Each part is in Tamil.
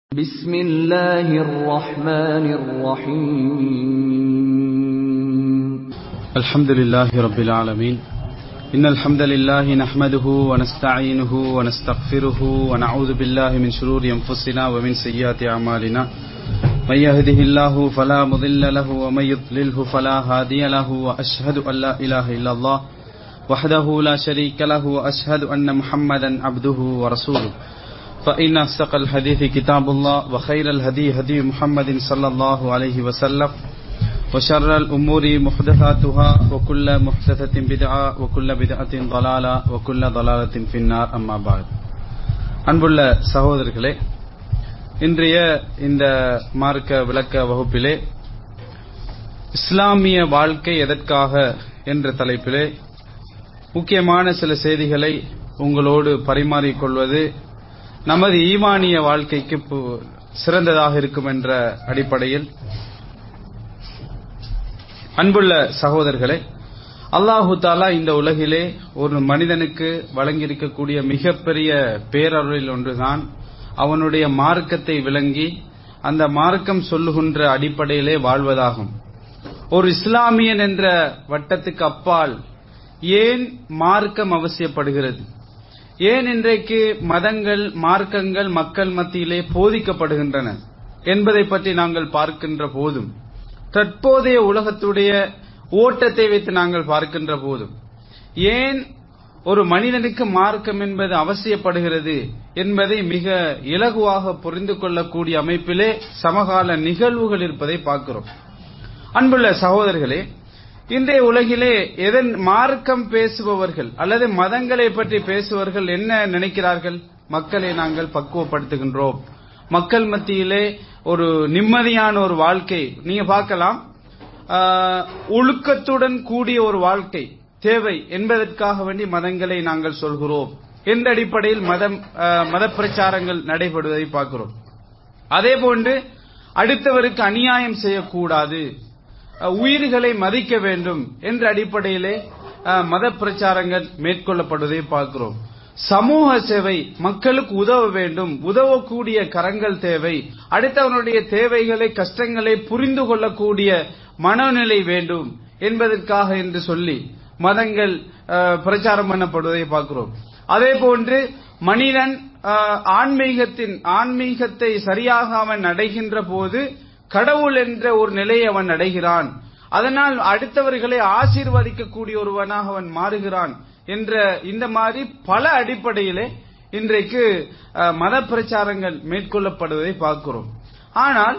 بسم الله الرحمن الرحيم الحمد لله رب العالمين إن الحمد لله نحمده ونستعينه ونستغفره ونعوذ بالله من شرور أنفسنا ومن سيئات أعمالنا من يهده الله فلا مضل له ومن يضلله فلا هادي له وأشهد أن لا إله إلا الله وحده لا شريك له وأشهد أن محمدا عبده ورسوله فإن أصدق الحديث كتاب الله وخير الهدي هدي محمد صلى الله عليه وسلم وشر الأمور محدثاتها وكل محدثة بدعة وكل بدعة ضلالة وكل ضلالة في النار أما بعد. அன்புள்ள சகோதரர்களே, இன்றைய இந்த மார்க்க விளக்க வகுப்பிலே இஸ்லாமிய வாழ்க்கை எதற்காக என்ற தலைப்பிலே முக்கியமான சில செய்திகளை உங்களோடு பரிமாறிக்கொள்வது நமது ஈமானிய வாழ்க்கைக்கு சிறந்ததாக இருக்கும் என்ற அடிப்படையில், அன்புள்ள சகோதரர்களே, அல்லாஹு தாலா இந்த உலகிலே ஒரு மனிதனுக்கு வழங்கியிருக்கக்கூடிய மிகப்பெரிய பேரருளில் ஒன்றுதான் அவனுடைய மார்க்கத்தை விளங்கி அந்த மார்க்கம் சொல்லுகின்ற அடிப்படையிலே வாழ்வதாகும். ஒரு இஸ்லாமியன் என்ற வட்டத்துக்கு அப்பால் ஏன் மார்க்கம் அவசியப்படுகிறது, ஏன் இன்றைக்கு மதங்கள் மார்க்கங்கள் மக்கள் மத்தியிலே போதிக்கப்படுகின்றன என்பதை பற்றி நாங்கள் பார்க்கின்ற போதும், தற்போதைய உலகத்துடைய ஓட்டத்தை வைத்து நாங்கள் பார்க்கின்ற போதும், ஏன் ஒரு மனிதனுக்கு மார்க்கம் என்பது அவசியப்படுகிறது என்பதை மிக இலகுவாக புரிந்து கொள்ளக்கூடிய அமைப்பிலே சமகால நிகழ்வுகள் இருப்பதை பார்க்கிறோம். அன்புள்ள சகோதரர்களே, இன்றைய உலகிலே எதன் மார்க்கம் பேசுபவர்கள் அல்லது மதங்களை பற்றி பேசுபவர்கள் என்ன நினைக்கிறார்கள்? மக்களை நாங்கள் பக்குவப்படுத்துகின்றோம், மக்கள் மத்தியிலே ஒரு நிம்மதியான ஒரு வாழ்க்கை நீங்க பார்க்கலாம், ஒழுக்கத்துடன் கூடிய ஒரு வாழ்க்கை தேவை என்பதற்காக வேண்டி மதங்களை நாங்கள் சொல்கிறோம் என்ற அடிப்படையில் மத பிரச்சாரங்கள் நடைபெறுவதை பார்க்கிறோம். அதே போன்று அடுத்தவருக்கு அநியாயம் செய்யக்கூடாது, உயிர்களை மதிக்க வேண்டும் என்ற அடிப்படையிலே மத பிரச்சாரங்கள் மேற்கொள்ளப்படுவதை பார்க்கிறோம். சமூக சேவை, மக்களுக்கு உதவ வேண்டும், உதவக்கூடிய கரங்கள் தேவை, அடுத்தவனுடைய தேவைகளை கஷ்டங்களை புரிந்து கொள்ளக்கூடிய மனநிலை வேண்டும் என்பதற்காக என்று சொல்லி மதங்கள் பிரச்சாரம் பண்ணப்படுவதை பார்க்கிறோம். அதே போன்று மனிதன் ஆன்மீகத்தை சரியாக அவன் அடைகின்ற போது கடவுள் என்ற ஒரு நிலையை அவன் அடைகிறான், அதனால் அடுத்தவர்களை ஆசீர்வதிக்கக்கூடிய ஒருவனாக அவன் மாறுகிறான் என்ற இந்த மாதிரி பல அடிப்படையிலே இன்றைக்கு மத பிரச்சாரங்கள் மேற்கொள்ளப்படுவதை பார்க்கிறோம். ஆனால்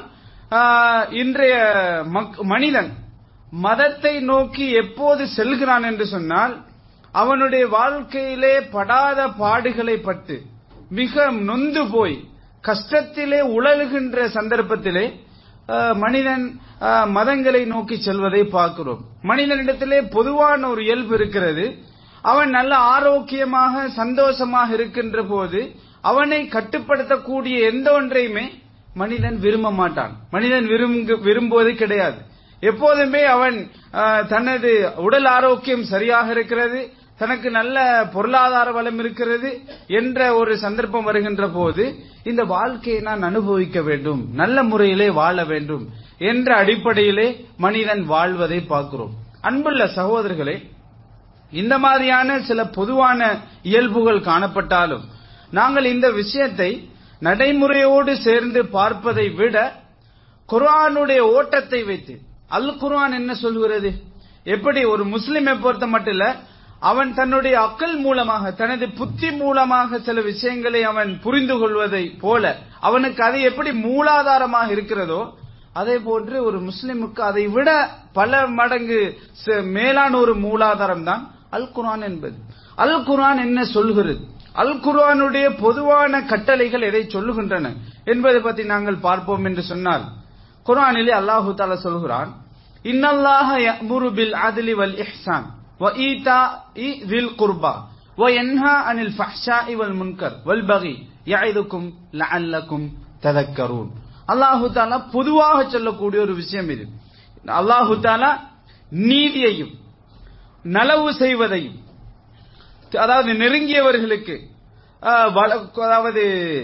இன்றைய மனிதன் மதத்தை நோக்கி எப்போது செல்கிறான் என்று சொன்னால், அவனுடைய வாழ்க்கையிலே படாத பாடுகளை பட்டு மிக நொந்து போய் கஷ்டத்திலே உழலுகின்ற சந்தர்ப்பத்திலே மனிதன் மதங்களை நோக்கி செல்வதை பார்க்கிறோம். மனிதனிடத்திலே பொதுவான ஒரு இயல்பு இருக்கிறது, அவன் நல்ல ஆரோக்கியமாக சந்தோஷமாக இருக்கின்ற போது அவனை கட்டுப்படுத்தக்கூடிய எந்த ஒன்றையுமே மனிதன் விரும்ப மாட்டான், மனிதன் விரும்புவது கிடையாது. எப்போதுமே அவன் தனது உடல் ஆரோக்கியம் சரியாக இருக்கிறது, தனக்கு நல்ல பொருளாதார வளம் இருக்கிறது என்ற ஒரு சந்தர்ப்பம் வருகின்ற போது இந்த வாழ்க்கையை நான் அனுபவிக்க வேண்டும், நல்ல முறையிலே வாழ வேண்டும் என்ற அடிப்படையிலே மனிதன் வாழ்வதை பார்க்கிறோம். அன்புள்ள சகோதரர்களே, இந்த மாதிரியான சில பொதுவான இயல்புகள் காணப்பட்டாலும் நாங்கள் இந்த விஷயத்தை நடைமுறையோடு சேர்ந்து பார்ப்பதை விட குர்ஆனுடைய ஓட்டத்தை வைத்து, அல் குர்ஆன் என்ன சொல்கிறது, எப்படி ஒரு முஸ்லிமை பொறுத்த மட்டும் அவன் தன்னுடைய அக்கல் மூலமாக தனது புத்தி மூலமாக சில விஷயங்களை அவன் புரிந்து கொள்வதை போல அவனுக்கு அது எப்படி மூலாதாரமாக இருக்கிறதோ அதே போன்று ஒரு முஸ்லிமுக்கு அதை விட பல மடங்கு மேலான ஒரு மூலாதாரம் தான் அல் குர்ஆன் என்பது. அல் குர்ஆன் என்ன சொல்கிறது, அல் குர்ஆனுடைய பொதுவான கட்டளைகள் எதை சொல்லுகின்றன என்பதை பற்றி நாங்கள் பார்ப்போம் என்று சொன்னால், குர்ஆனிலே அல்லாஹு தஆலா சொல்கிறான், இன்னல்லாஹ யஅமுரு பில் அத்லி வல் இஹ்சான் வ ஈதாஇ ذில் குர்பா வ யன்ஹா அனில் ஃபஹ்ஷாஇ வல் முன்கர் வல் பகி யஇதுக்கும் லஅல்லக்கும் ததக்கரூன். அல்லாஹு தஆலா பொதுவாக சொல்லக்கூடிய ஒரு விஷயம் இது. அல்லாஹு தஆலா நீதியையும் நலவு செய்வதையும், அதாவது நெருங்கியவர்களுக்கு அதாவது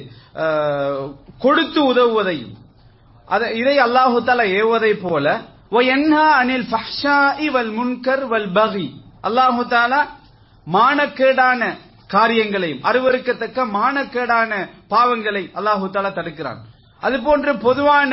கொடுத்து உதவுவதையும் இதை அல்லாஹு தஆலா ஏவுவதை போல வயன்ஹா அனில் ஃபஹ்ஷாஇ வல் முன்கர் வல் பகி அல்லாஹு தஆலா மானக்கேடான காரியங்களையும் அருவருக்கத்தக்க மானக்கேடான பாவங்களை அல்லாஹு தஆலா தடுக்கிறான். அதுபோன்று பொதுவான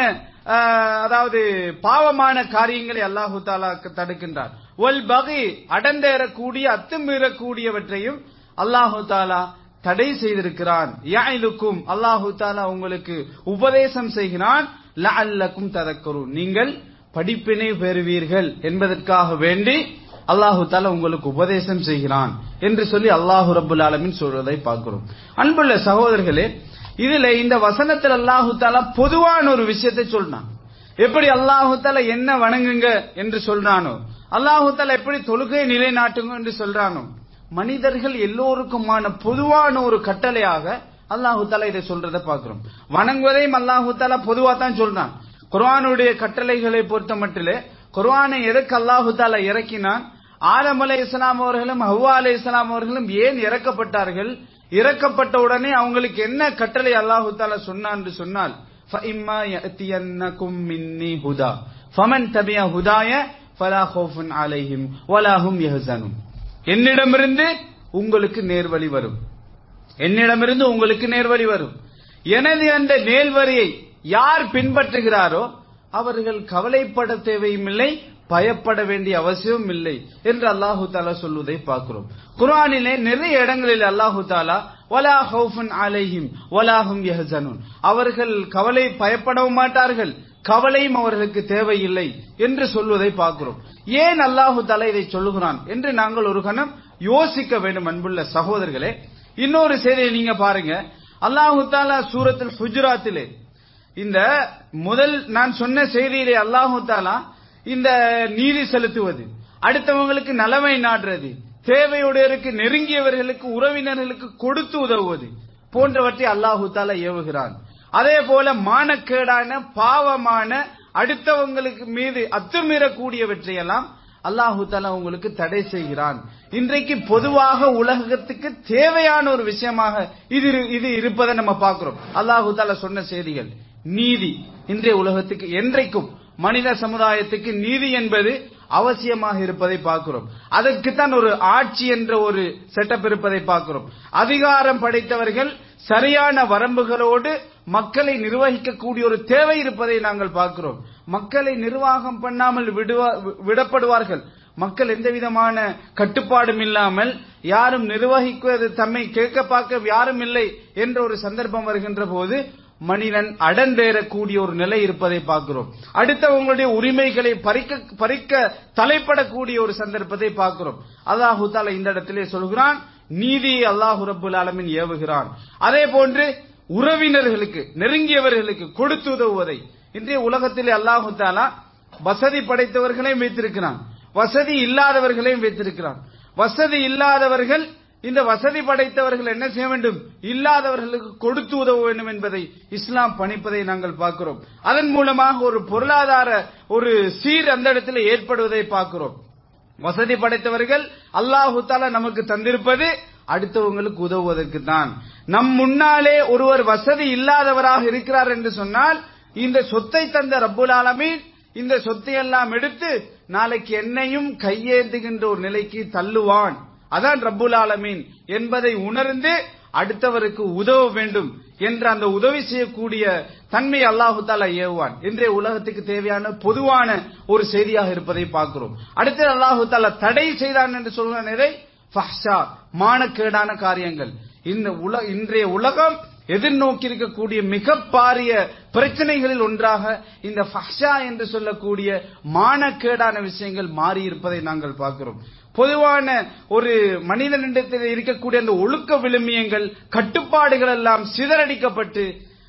அதாவது பாவமான காரியங்களை அல்லாஹு தஆலா தடுக்கின்றார். வல் பகி அடந்தேறக்கூடிய அத்துமீறக்கூடியவற்றையும் அல்லாஹு தஆலா தடை செய்திருக்கிறான். யாயிலுக்கும் அல்லாஹு தஆலா உங்களுக்கு உபதேசம் செய்கிறான். லஅல்லக்கும் ததக்கரூன் நீங்கள் படிப்பினை பெறுவீர்கள் என்பதற்காக வேண்டி அல்லாஹு தஆலா உங்களுக்கு உபதேசம் செய்கிறான் என்று சொல்லி அல்லாஹு ரப்புல் ஆலமீன் சொல்வதை பார்க்கிறோம். அன்புள்ள சகோதரர்களே, இதுல இந்த வசனத்தில் அல்லாஹு தஆலா பொதுவான ஒரு விஷயத்தை சொல்றான். எப்படி அல்லாஹு தஆலா என்ன வணங்குங்க என்று சொல்றானோ, அல்லாஹு தஆலா எப்படி தொழுகை நிலைநாட்டுங்க என்று சொல்றானோ, மனிதர்கள் எல்லோருக்குமான பொதுவான ஒரு கட்டளையாக அல்லாஹு தஆலா இதை சொல்றதை பார்க்கிறோம். வணங்குவதையும் அல்லாஹு தஆலா பொதுவா தான் சொல்றான். குர்ஆனுடைய கட்டளைகளை பொறுத்த மட்டிலே குர்ஆனை எதற்கு அல்லாஹு தஆலா இறக்கினான்? ஆதம் அலைஹிஸ்ஸலாம் அவர்களும் ஹவ்வா அலைஹிஸ்ஸலாம் அவர்களும் ஏன் இறக்கப்பட்டார்கள்? இறக்கப்பட்ட உடனே அவங்களுக்கு என்ன கட்டளை அல்லாஹு தஆலா சொன்னான் என்று சொன்னால், ஃபஇம்மா யஅதியன்னகும் மின்னி ஹுதா ஃபமன் தபிஅ ஹுதாய ஃபலா ஹௌஃபுன் அலைஹிம் வலா ஹும் யஹ்ஸனூன். என்னிடமிருந்து உங்களுக்கு நேர்வழி வரும், என்னிடமிருந்து உங்களுக்கு நேர்வழி வரும். எனது அந்த நேர்வழியை யார் பின்பற்றுகிறாரோ அவர்கள் கவலைப்பட தேவையுமில்லை, பயப்பட வேண்டிய அவசியம் இல்லை என்று அல்லாஹு தஆலா சொல்வதை பார்க்கிறோம். குர்ஆனிலே நிறைய இடங்களில் அல்லாஹு தஆலா வலா ஹௌஃபுன் அலைஹிம் வலா ஹும் யஹ்ஸனூன் அவர்கள் கவலை பயப்படவும் மாட்டார்கள், கவலையும் அவர்களுக்கு தேவையில்லை என்று சொல்வதை பார்க்கிறோம். ஏன் அல்லாஹு தஆலா இதை சொல்லுகிறான் என்று நாங்கள் ஒரு கணம் யோசிக்க வேண்டும். அன்புள்ள சகோதரர்களே, இன்னொரு செய்தியை நீங்க பாருங்க. அல்லாஹு தஆலா சூரத்துல் ஹுஜராத்திலே இந்த முதல் நான் சொன்ன செய்தியிலே அல்லாஹு தஆலா இந்த நீதி செலுத்துவது, அடுத்தவங்களுக்கு நலவை நாடுறது, தேவையுடையவருக்கு நெருங்கியவர்களுக்கு உறவினர்களுக்கு கொடுத்து உதவுவது போன்றவற்றை அல்லாஹு தஆலா ஏவுகிறான். அதே போல மானக்கேடான பாவமான அடுத்தவங்களுக்கு மீது அத்துமீறக்கூடியவற்றையெல்லாம் அல்லாஹு தஆலா உங்களுக்கு தடை செய்கிறான். இன்றைக்கு பொதுவாக உலகத்துக்கு தேவையான ஒரு விஷயமாக இது இருப்பதை நம்ம பார்க்கிறோம். அல்லாஹு தஆலா சொன்ன செய்திகள் நீதி இன்றைய உலகத்துக்கு என்றைக்கும் மனித சமுதாயத்துக்கு நீதி என்பது அவசியமாக இருப்பதை பார்க்கிறோம். அதற்குத்தான் ஒரு ஆட்சி என்ற ஒரு செட்டப் இருப்பதை பார்க்கிறோம். அதிகாரம் படைத்தவர்கள் சரியான வரம்புகளோடு மக்களை நிர்வகிக்கக்கூடிய ஒரு தேவை இருப்பதை நாங்கள் பார்க்கிறோம். மக்களை நிர்வாகம் பண்ணாமல் விடப்படுவார்கள். மக்கள் எந்த விதமான கட்டுப்பாடும் இல்லாமல் யாரும் நிர்வகிக்குவது தம்மை கேட்க பார்க்க யாரும் இல்லை என்ற ஒரு சந்தர்ப்பம் வருகின்ற போது மனிதன் அடந்தேறக்கூடிய ஒரு நிலை இருப்பதை பார்க்கிறோம். அடுத்தவங்களுடைய உரிமைகளை பறிக்க தலைப்படக்கூடிய ஒரு சந்தர்ப்பத்தை பார்க்கிறோம். அல்லாஹு தஆலா இந்த இடத்திலே சொல்கிறான், நீதியை அல்லாஹு ரப்புல் ஆலமீன் ஏவுகிறான். அதே போன்று உறவினர்களுக்கு நெருங்கியவர்களுக்கு கொடுத்து உதவுவதை இன்றைய உலகத்திலே அல்லாஹு தஆலா வசதி படைத்தவர்களையும் வைத்திருக்கிறான், வசதி இல்லாதவர்களையும் வைத்திருக்கிறான். வசதி இல்லாதவர்கள் இந்த வசதி படைத்தவர்கள் என்ன செய்ய வேண்டும்? இல்லாதவர்களுக்கு கொடுத்து உதவ வேண்டும் என்பதை இஸ்லாம் பணிப்பதை நாங்கள் பார்க்கிறோம். அதன் மூலமாக ஒரு பொருளாதார ஒரு சீர் அந்த இடத்தில் ஏற்படுவதை பார்க்கிறோம். வசதி படைத்தவர்கள் அல்லாஹு தஆலா நமக்கு தந்திருப்பது அடுத்தவங்களுக்கு உதவுவதற்கு தான். நம் முன்னாலே ஒருவர் வசதி இல்லாதவராக இருக்கிறார் என்று சொன்னால் இந்த சொத்தை தந்த ரப்புல் ஆலமீன் இந்த சொத்தை எல்லாம் எடுத்து நாளைக்கு என்னையும் கையேந்துகின்ற ஒரு நிலைக்கு தள்ளுவான். அதான் ரப்புல் ஆலமீன் என்பதை உணர்ந்து அடுத்தவருக்கு உதவ வேண்டும் என்ற அந்த உதவி செய்யக்கூடிய தன்மை அல்லாஹு தஆலா ஏவுவான். இன்றைய உலகத்துக்கு தேவையான பொதுவான ஒரு செய்தியாக இருப்பதை பார்க்கிறோம். அடுத்து அல்லாஹு தஆலா தடை செய்தான் என்று சொல்கிற நிலை ஃபஹ்ஷா மானக்கேடான காரியங்கள். இன்றைய உலகம் எதிர்நோக்கி இருக்கக்கூடிய மிக பாரிய பிரச்சனைகளில் ஒன்றாக இந்த ஃபஹ்ஷா என்று சொல்லக்கூடிய மானக்கேடான விஷயங்கள் மாறி இருப்பதை நாங்கள் பார்க்கிறோம். பொதுவான ஒரு மனிதனிடத்தில் இருக்கக்கூடிய அந்த ஒழுக்க விழுமியங்கள் கட்டுப்பாடுகள் எல்லாம் சிதறடிக்கப்பட்டு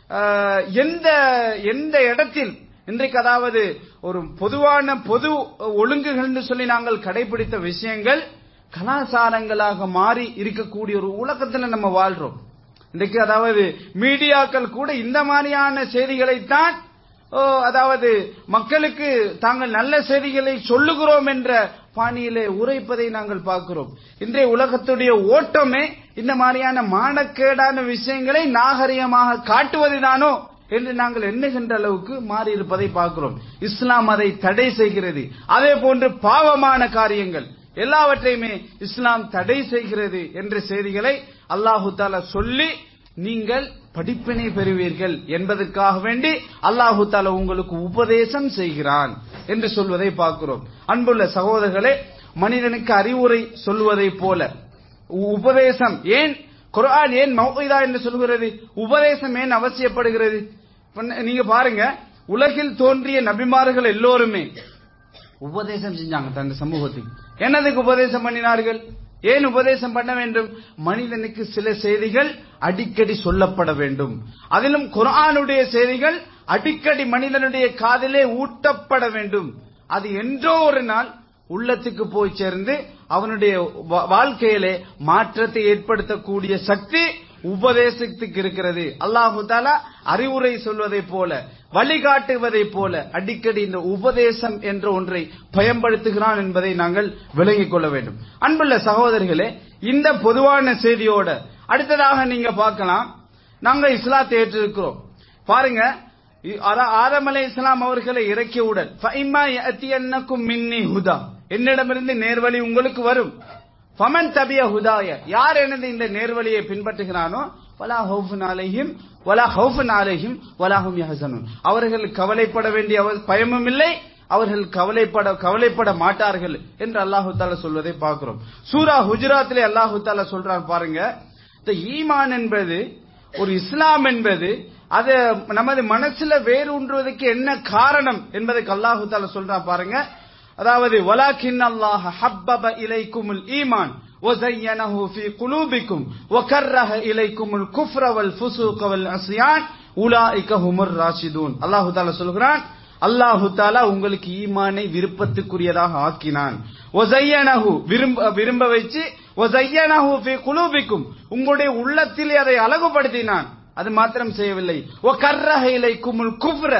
எந்த இடத்தில் இன்றைக்கு அதாவது ஒரு பொதுவான பொது ஒழுங்குகள் என்று சொல்லி நாங்கள் கடைபிடித்த விஷயங்கள் கலாச்சாரங்களாக மாறி இருக்கக்கூடிய ஒரு உலகத்தில் நம்ம வாழ்றோம். இன்றைக்கு அதாவது மீடியாக்கள் கூட இந்த மாதிரியான செய்திகளைத்தான் அதாவது மக்களுக்கு தாங்கள் நல்ல செய்திகளை சொல்லுகிறோம் என்ற பாணியிலே உரைப்பதை நாங்கள் பார்க்கிறோம். இன்றைய உலகத்துடைய ஓட்டமே இந்த மாதிரியான மானக்கேடான விஷயங்களை நாகரிகமாக காட்டுவதுதானோ என்று நாங்கள் எண்ணுகின்ற அளவுக்கு மாறி இருப்பதை பார்க்கிறோம். இஸ்லாம் அதை தடை செய்கிறது. அதே போன்று பாவமான காரியங்கள் எல்லாவற்றையுமே இஸ்லாம் தடை செய்கிறது என்ற செய்திகளை அல்லாஹு தஆலா சொல்லி நீங்கள் படிப்பினை பெறுவீர்கள் என்பதற்காக வேண்டி அல்லாஹு தஆலா உங்களுக்கு உபதேசம் செய்கிறான் என்று சொல்வதை பார்க்கிறோம். அன்புள்ள சகோதரர்களே, மனிதனுக்கு அறிவுரை சொல்வதை போல உபதேசம் ஏன் குர்ஆன் ஏன் மௌஇதா என்று சொல்கிறது? உபதேசம் ஏன் அவசியப்படுகிறது? நீங்க பாருங்க, உலகில் தோன்றிய நபிமார்கள் எல்லோருமே உபதேசம் செஞ்சாங்க தன் சமூகத்துக்கு. என்னதுக்கு உபதேசம் பண்ணினார்கள்? ஏன் உபதேசம் பண்ண வேண்டும்? மனிதனுக்கு சில செய்திகள் அடிக்கடி சொல்லப்பட வேண்டும். அதிலும் குர்ஆனுடைய செய்திகள் அடிக்கடி மனிதனுடைய காதிலே ஊட்டப்பட வேண்டும். அது என்றோ ஒரு நாள் உள்ளத்துக்கு போய் சேர்ந்து அவனுடைய வாழ்க்கையிலே மாற்றத்தை ஏற்படுத்தக்கூடிய சக்தி உபதேசத்துக்கு இருக்கிறது. அல்லாஹு தஆலா அறிவுரை சொல்வதை போல, வழிகாட்டுவதை போல அடிக்கடி இந்த உபதேசம் என்ற ஒன்றை பயன்படுத்துகிறான் என்பதை நாங்கள் விளங்கிக் கொள்ள வேண்டும். அன்புள்ள சகோதரர்களே, இந்த பொதுவான செய்தியோட அடுத்ததாக நீங்க பார்க்கலாம், நாங்க இஸ்லாத்தை ஏற்றிருக்கிறோம். பாருங்க, ஆதம் அலைஹிஸ்ஸலாம் அவர்களை இறக்கியவுடன் ஃபஇம்மா யஅதியன்னக்கும் மின்னி ஹுதா, என்னிடமிருந்து நேர்வழி உங்களுக்கு வரும். ஃபமன் தபிய ஹுதாய, யார் எனது இந்த நேர்வழியை பின்பற்றுகிறானோ வலா ஹௌஃபுன் அலைஹிம் வலா ஹும் யஹ்ஸனூன், அவர்கள் கவலைப்பட வேண்டிய பயமும் இல்லை, அவர்கள் கவலைப்பட மாட்டார்கள் என்று அல்லாஹு தஆலா சொல்வதை பார்க்கிறோம். சூரா ஹுஜராத்திலே அல்லாஹு தஆலா சொல்றார் பாருங்க, இந்த ஈமான் என்பது, ஒரு இஸ்லாம் என்பது அது நமது மனசுல வேரூன்றுவதற்கு என்ன காரணம் என்பதற்கு அல்லாஹு தஆலா சொல்றார் பாருங்க. அதாவது வலாக்கின் அல்லாஹ் ஹப்பப இலைக்குமுல் ஈமான் வஸய்யனஹு ஃபீ குலூபிக்கும் வகர்ரஹ இலைக்குமுல் குஃப்ர வல் ஃபுசூக வல் அஸ்யான் உலாயிக ஹுமுர் ராஷிதூன். அல்லாஹு தஆலா சொல்கிறான், அல்லாஹு தஆலா உங்களுக்கு ஈமானை விருப்பத்துக்குரியதாக ஆக்கினான். வஸய்யனஹு விரும்ப வச்சு, வஸய்யனஹு ஃபீ குலூபிக்கும் உங்களுடைய உள்ளத்திலே அதை அழகுபடுத்தினான். அது மாத்திரம் செய்யவில்லை, வகர்ரஹ இலைக்குமுல் குஃப்ர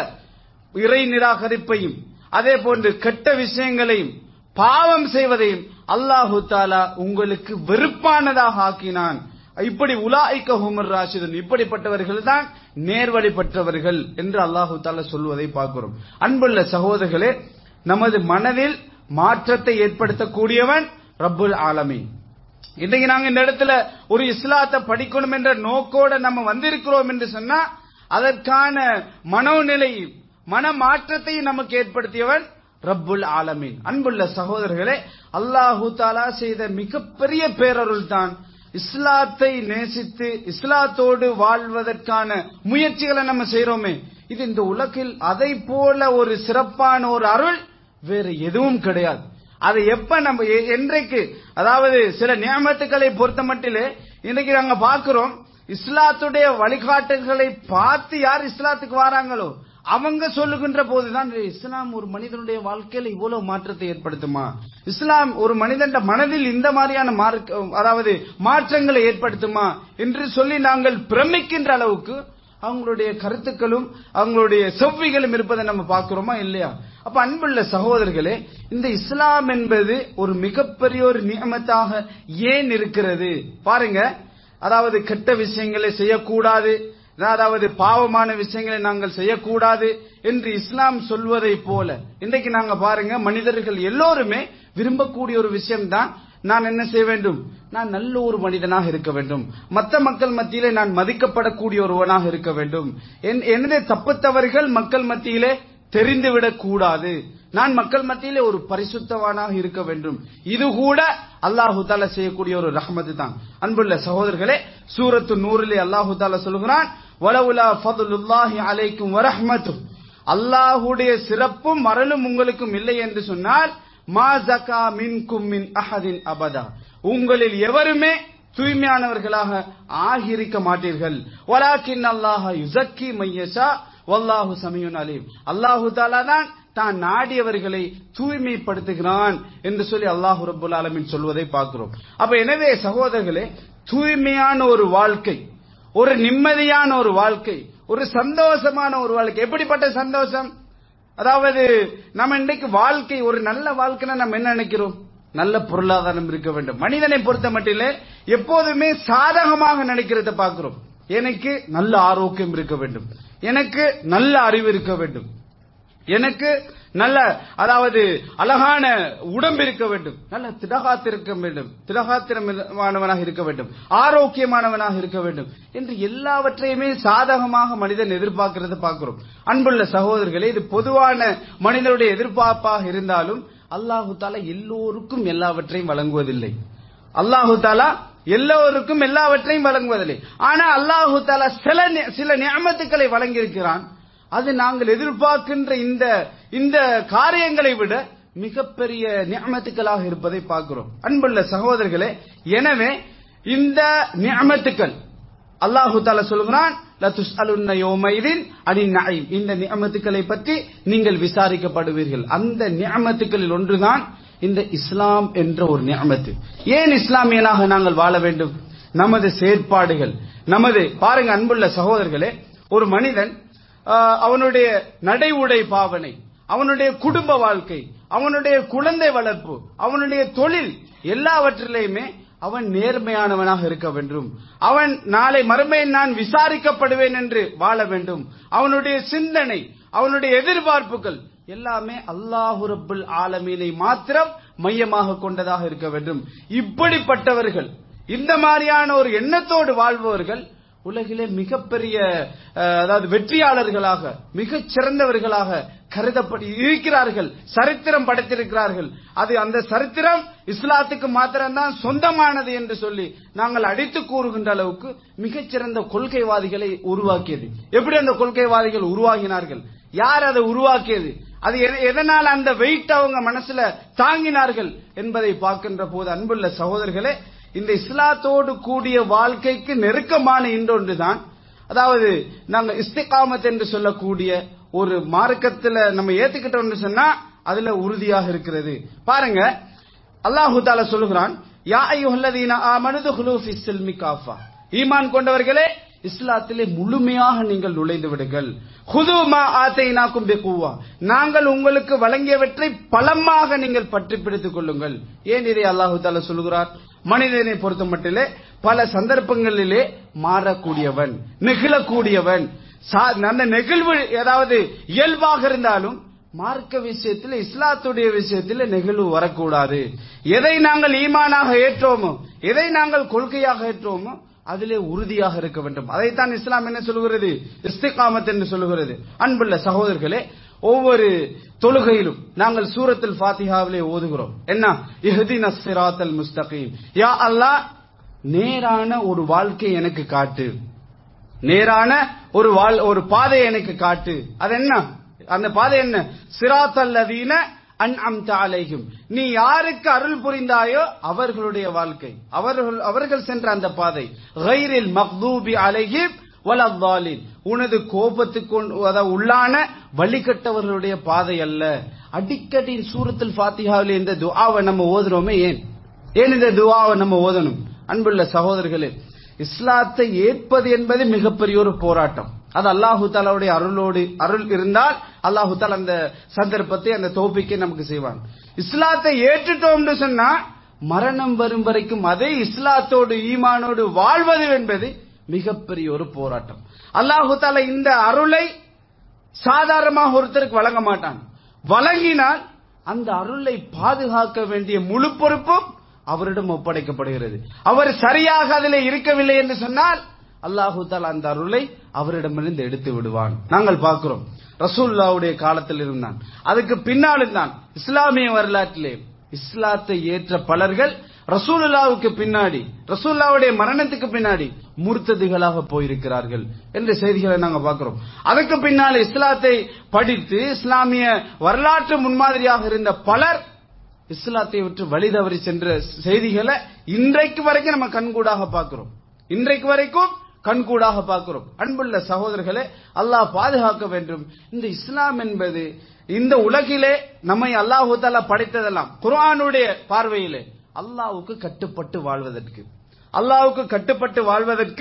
இறை நிராகரிப்பையும் அதே போன்று கெட்ட விஷயங்களையும் பாவம் செய்வதையும் அல்லாஹு தஆலா உங்களுக்கு வெறுப்பானதாக ஆக்கினான். இப்படி உலாயிக ஹுமுர் ராஷிதூன், இப்படிப்பட்டவர்கள் தான் நேர்வழி பெற்றவர்கள் என்று அல்லாஹு தஆலா சொல்வதை பார்க்கிறோம். அன்புள்ள சகோதரர்களே, நமது மனதில் மாற்றத்தை ஏற்படுத்தக்கூடியவன் ரப்புல் ஆலமீன். இன்றைக்கு நாங்க இந்த இடத்துல ஒரு இஸ்லாத்தை படிக்கணும் என்ற நோக்கோட நம்ம வந்திருக்கிறோம் என்று சொன்னா அதற்கான மனோநிலையும் மன மாற்றத்தையும் நமக்கு ஏற்படுத்தியவன் ரப்புல் ஆலமீன். அன்புள்ள சகோதரர்களே, அல்லாஹு தஆலா செய்த மிகப்பெரிய பேரருள் தான் இஸ்லாத்தை நேசித்து இஸ்லாத்தோடு வாழ்வதற்கான முயற்சிகளை நம்ம செய்யறோமே, இது இந்த உலகில் அதை போல ஒரு சிறப்பான ஒரு அருள் வேறு எதுவும் கிடையாது. அதை எப்ப நம்ம என்றைக்கு, அதாவது சில நியமத்துக்களை பொறுத்த மட்டிலே இன்றைக்கு நாங்க பார்க்கிறோம், இஸ்லாத்துடைய வழிகாட்டுகளை பார்த்து யார் இஸ்லாத்துக்கு வராங்களோ அவங்க சொல்லுகின்ற போதுதான் இஸ்லாம் ஒரு மனிதனுடைய வாழ்க்கையில இவ்வளவு மாற்றத்தை ஏற்படுத்துமா, இஸ்லாம் ஒரு மனிதன் மனதில் இந்த மாதிரியான அதாவது மாற்றங்களை ஏற்படுத்துமா என்று சொல்லி நாங்கள் பிரமிக்கின்ற அளவுக்கு அவங்களுடைய கருத்துக்களும் அவங்களுடைய செவ்விகளும் இருப்பதை நம்ம பார்க்கிறோமா இல்லையா? அப்ப அன்புள்ள சகோதரர்களே, இந்த இஸ்லாம் என்பது ஒரு மிகப்பெரிய ஒரு நியமத்தாக ஏன் இருக்கிறது பாருங்க. அதாவது கெட்ட விஷயங்களை செய்யக்கூடாது, அதாவது பாவமான விஷயங்களை நாங்கள் செய்யக்கூடாது என்று இஸ்லாம் சொல்வதை போல இன்றைக்கு நாங்க பாருங்க, மனிதர்கள் எல்லோருமே விரும்பக்கூடிய ஒரு விஷயம்தான், நான் என்ன செய்ய வேண்டும், நான் நல்ல ஒரு மனிதனாக இருக்க வேண்டும், மற்ற மக்கள் மத்தியிலே நான் மதிக்கப்படக்கூடிய ஒருவனாக இருக்க வேண்டும், என்னுடைய தப்பு தவறுகள் மக்கள் மத்தியிலே தெரிந்துவிடக் கூடாது, நான் மக்கள் மத்தியிலே ஒரு பரிசுத்தவானாக இருக்க வேண்டும். இது கூட அல்லாஹு தஆலா செய்யக்கூடிய ஒரு ரஹ்மத் தான். அன்புள்ள சகோதரர்களே, சூரத்து நூரிலே அல்லாஹு தஆலா சொல்கிறான், வலவுலா ஃபதுலுல்லாஹி அலைக்கும் வரஹ்மத்து, அல்லாஹ்வுடைய சிறப்பும் அருளும் உங்களுக்கும் இல்லை என்று சொன்னால் மா ஜகா மின்கும் மின் அஹதின் அபதா, உங்களில் எவருமே தூய்மையானவர்களாக ஆகியிருக்க மாட்டீர்கள். வலாக்கின் அல்லாஹ் யுஸக்கி மையஷா வல்லாஹு ஸமீஉன் அலீம், அல்லாஹு தஆலா தான் நாடியவர்களை தூய்மைப்படுத்துகிறான் என்று சொல்லி அல்லாஹ் ரப்புல் ஆலமீன் சொல்வதை பார்க்கிறோம். அப்ப எனவே சகோதரர்களே, தூய்மையான ஒரு வாழ்க்கை, ஒரு நிம்மதியான ஒரு வாழ்க்கை, ஒரு சந்தோஷமான ஒரு வாழ்க்கை. எப்படிப்பட்ட சந்தோஷம்? அதாவது நம்ம இன்றைக்கு வாழ்க்கை ஒரு நல்ல வாழ்க்கைன்னா நம்ம என்ன நினைக்கிறோம்? நல்ல பொருளாதாரம் இருக்க வேண்டும். மனிதனை பொறுத்த மட்டிலே எப்போதுமே சாதகமாக நினைக்கிறத பார்க்கிறோம். எனக்கு நல்ல ஆரோக்கியம் இருக்க வேண்டும், எனக்கு நல்ல அறிவு இருக்க வேண்டும், எனக்கு நல்ல அதாவது அழகான உடம்பு இருக்க வேண்டும், நல்ல திடகாத்திரமானவனாக இருக்க வேண்டும், ஆரோக்கியமானவனாக இருக்க வேண்டும் என்று எல்லாவற்றையுமே சாதகமாக மனிதன் எதிர்பார்க்கிறத பார்க்கிறோம். அன்புள்ள சகோதரர்களே, இது பொதுவான மனிதனுடைய எதிர்பார்ப்பாக இருந்தாலும் அல்லாஹு தாலா எல்லோருக்கும் எல்லாவற்றையும் வழங்குவதில்லை. அல்லாஹு தாலா எல்லோருக்கும் எல்லாவற்றையும் வழங்குவதில்லை. ஆனா அல்லாஹு தாலா சில நிஅமத்துக்களை வழங்கியிருக்கிறான். அது நாங்கள் எதிர்பார்க்கின்ற இந்த காரியங்களை விட மிகப்பெரிய நிஅமத்துக்களாக இருப்பதை பார்க்கிறோம். அன்புள்ள சகோதரர்களே, எனவே இந்த நிஅமத்துக்கள் அல்லாஹு தஆலா சொல்கிறான், லா துஸ்அலுன்ன யௌமைதின் அனின் நஈம், இந்த நிஅமத்துக்களை பற்றி நீங்கள் விசாரிக்கப்படுவீர்கள். அந்த நிஅமத்துக்களில் ஒன்றுதான் இந்த இஸ்லாம் என்ற ஒரு நிஅமத்து. ஏன் இஸ்லாமியனாக நாங்கள் வாழ வேண்டும்? நமது செயற்பாடுகள், பாருங்க அன்புள்ள சகோதரர்களே, ஒரு மனிதன் அவனுடைய நடை உடை பாவனை, அவனுடைய குடும்ப வாழ்க்கை, அவனுடைய குழந்தை வளர்ப்பு, அவனுடைய தொழில், எல்லாவற்றிலேயுமே அவன் நேர்மையானவனாக இருக்க வேண்டும். அவன் நாளை மறுமையில் நான் விசாரிக்கப்படுவேன் என்று வாழ வேண்டும். அவனுடைய சிந்தனை, அவனுடைய எதிர்பார்ப்புகள் எல்லாமே அல்லாஹு ரப்புல் ஆலமீனை மாத்திரம் மையமாக கொண்டதாக இருக்க வேண்டும். இப்படிப்பட்டவர்கள், இந்த மாதிரியான ஒரு எண்ணத்தோடு வாழ்பவர்கள் உலகிலே மிகப்பெரிய அதாவது வெற்றியாளர்களாக, மிகச் சிறந்தவர்களாக கருதப்பட்டு இருக்கிறார்கள், சரித்திரம் படைத்திருக்கிறார்கள். அது அந்த சரித்திரம் இஸ்லாத்துக்கு மாத்திரம்தான் சொந்தமானது என்று சொல்லி நாங்கள் அடித்து கூறுகின்ற அளவுக்கு மிகச்சிறந்த கொள்கைவாதிகளை உருவாக்கியது. எப்படி அந்த கொள்கைவாதிகள் உருவாகினார்கள்? யார் அதை உருவாக்கியது? அது எதனால் அந்த வெயிட் அவங்க மனசுல தாங்கினார்கள் என்பதை பார்க்கின்ற போது அன்புள்ள சகோதரர்களே, இந்த இஸ்லாத்தோடு கூடிய வாழ்க்கைக்கு நெருக்கமான இன்னொன்றுதான், அதாவது நாங்க இஸ்திகாமத் என்று சொல்லக்கூடிய ஒரு மார்க்கத்துல நம்ம ஏத்துக்கிட்டோம்னு சொன்னா அதுல உறுதியாக இருக்கிறது. பாருங்க, அல்லாஹு தஆலா சொல்லுகிறான், யா அய்யுஹல்லதீன ஆமனு துஹுலூ ஃபிஸ்ஸில்மி காஃபா, ஈமான் கொண்டவர்களே இஸ்லாத்திலே முழுமையாக நீங்கள் நுழைந்து விடுங்கள். ஹுது மா ஆதைனாக்கும் பிகுவா, நாங்கள் உங்களுக்கு வழங்கியவற்றை பலமாக நீங்கள் பற்றி பிடித்துக் கொள்ளுங்கள். ஏன் இதை அல்லாஹு தஆலா சொல்லுகிறார்? மனிதனை பொறுத்த மட்டிலே பல சந்தர்ப்பங்களிலே மாறக்கூடியவன், நெகிழக்கூடியவன். அந்த நெகிழ்வு ஏதாவது இயல்பாக இருந்தாலும் மார்க்க விஷயத்தில், இஸ்லாத்துடைய விஷயத்தில் நெகிழ்வு வரக்கூடாது. எதை நாங்கள் ஈமானாக ஏற்றோமோ, எதை நாங்கள் கொள்கையாக ஏற்றோமோ அதிலே உறுதியாக இருக்க வேண்டும். அதைத்தான் இஸ்லாம் என்ன சொல்லுகிறது? இஸ்திகாமத் என்று சொல்லுகிறது. அன்புள்ள சகோதரர்களே, ஒவ்வொரு தொழுகையிலும் நாங்கள் சூரத்துல் ஃபாத்திஹாவிலே ஓதுகிறோம். என்ன? இஹ்தினஸ் ஸிராத்தல் முஸ்தகீம், யா அல்லாஹ் நேரான ஒரு வாழ்க்கை எனக்கு காட்டு, நேரான ஒரு பாதை எனக்கு காட்டு. அது என்ன? அந்த பாதை என்ன? ஸிராத்தல் லதீன அன்அம்த அலைஹிம், நீ யாருக்கு அருள் புரிந்தாயோ அவர்களுடைய வாழ்க்கை, அவர்கள் சென்ற அந்த பாதை. கைரில் மக்தூபி அலைஹிம் வலத்தாலின், உனது கோபத்துக்கு உள்ளான வழிகட்டவர்களுடைய பாதை அல்ல. அடிக்கடி சூரத்துல் ஃபாத்திஹாவில் இந்த துஆவை நம்ம ஓதுறோமே, ஏன் இந்த துஆவை நம்ம ஓதணும்? அன்புள்ள சகோதரர்களே, இஸ்லாத்தை ஏற்பது என்பது மிகப்பெரிய ஒரு போராட்டம். அது அல்லாஹு தஆலாவுடைய அருள் இருந்தால் அல்லாஹு தஆலா அந்த சந்தர்ப்பத்தை, அந்த தௌஃபீக்கை நமக்கு செய்வான். இஸ்லாத்தை ஏற்றுட்டோம்னு சொன்னா மரணம் வரும் வரைக்கும் அதே இஸ்லாத்தோடு ஈமானோடு வாழ்வது என்பது மிகப்பெரிய ஒரு போராட்டம். அல்லாஹு தஆலா இந்த அருளை சாதாரணமாக ஒருத்தருக்கு வழங்க மாட்டான். வழங்கினால் அந்த அருளை பாதுகாக்க வேண்டிய முழு பொறுப்பும் அவரிடம் ஒப்படைக்கப்படுகிறது. அவர் சரியாக அதிலே இருக்கவில்லை என்று சொன்னால் அல்லாஹு தஆலா அந்த அருளை அவரிடமிருந்து எடுத்து விடுவான். நாங்கள் பார்க்கிறோம், ரசூலுல்லாஹ்வுடைய காலத்தில் இருந்தான், அதுக்கு பின்னாலும் தான் இஸ்லாமிய வரலாற்றிலே இஸ்லாத்தை ஏற்ற பலர்கள் ரசூலுல்லாஹ்வுக்கு பின்னாடி, ரசூலுல்லாஹ்வுடைய மரணத்துக்கு பின்னாடி முர்த்ததிகளாக போயிருக்கிறார்கள் என்ற செய்திகளை நாங்கள் பார்க்கிறோம். அதுக்கு பின்னால் இஸ்லாத்தை படித்து இஸ்லாமிய வரலாற்று முன்மாதிரியாக இருந்த பலர் இஸ்லாத்தை விட்டு வழி தவறி சென்ற செய்திகளை இன்றைக்கு வரைக்கும் நம்ம கண்கூடாக பார்க்கிறோம். இன்றைக்கு வரைக்கும் கண்கூடாக பார்க்கிறோம். அன்புள்ள சகோதரர்களே, அல்லாஹ் பாதுகாக்க வேண்டும். இந்த இஸ்லாம் என்பது இந்த உலகிலே நம்மை அல்லாஹு தஆலா படைத்ததெல்லாம் குர்ஆனுடைய பார்வையிலே அல்லாஹ்வுக்கு கட்டுப்பட்டு வாழ்வதற்கு, அல்லாஹ்வுக்கு கட்டுப்பட்டு வாழ்வதற்கு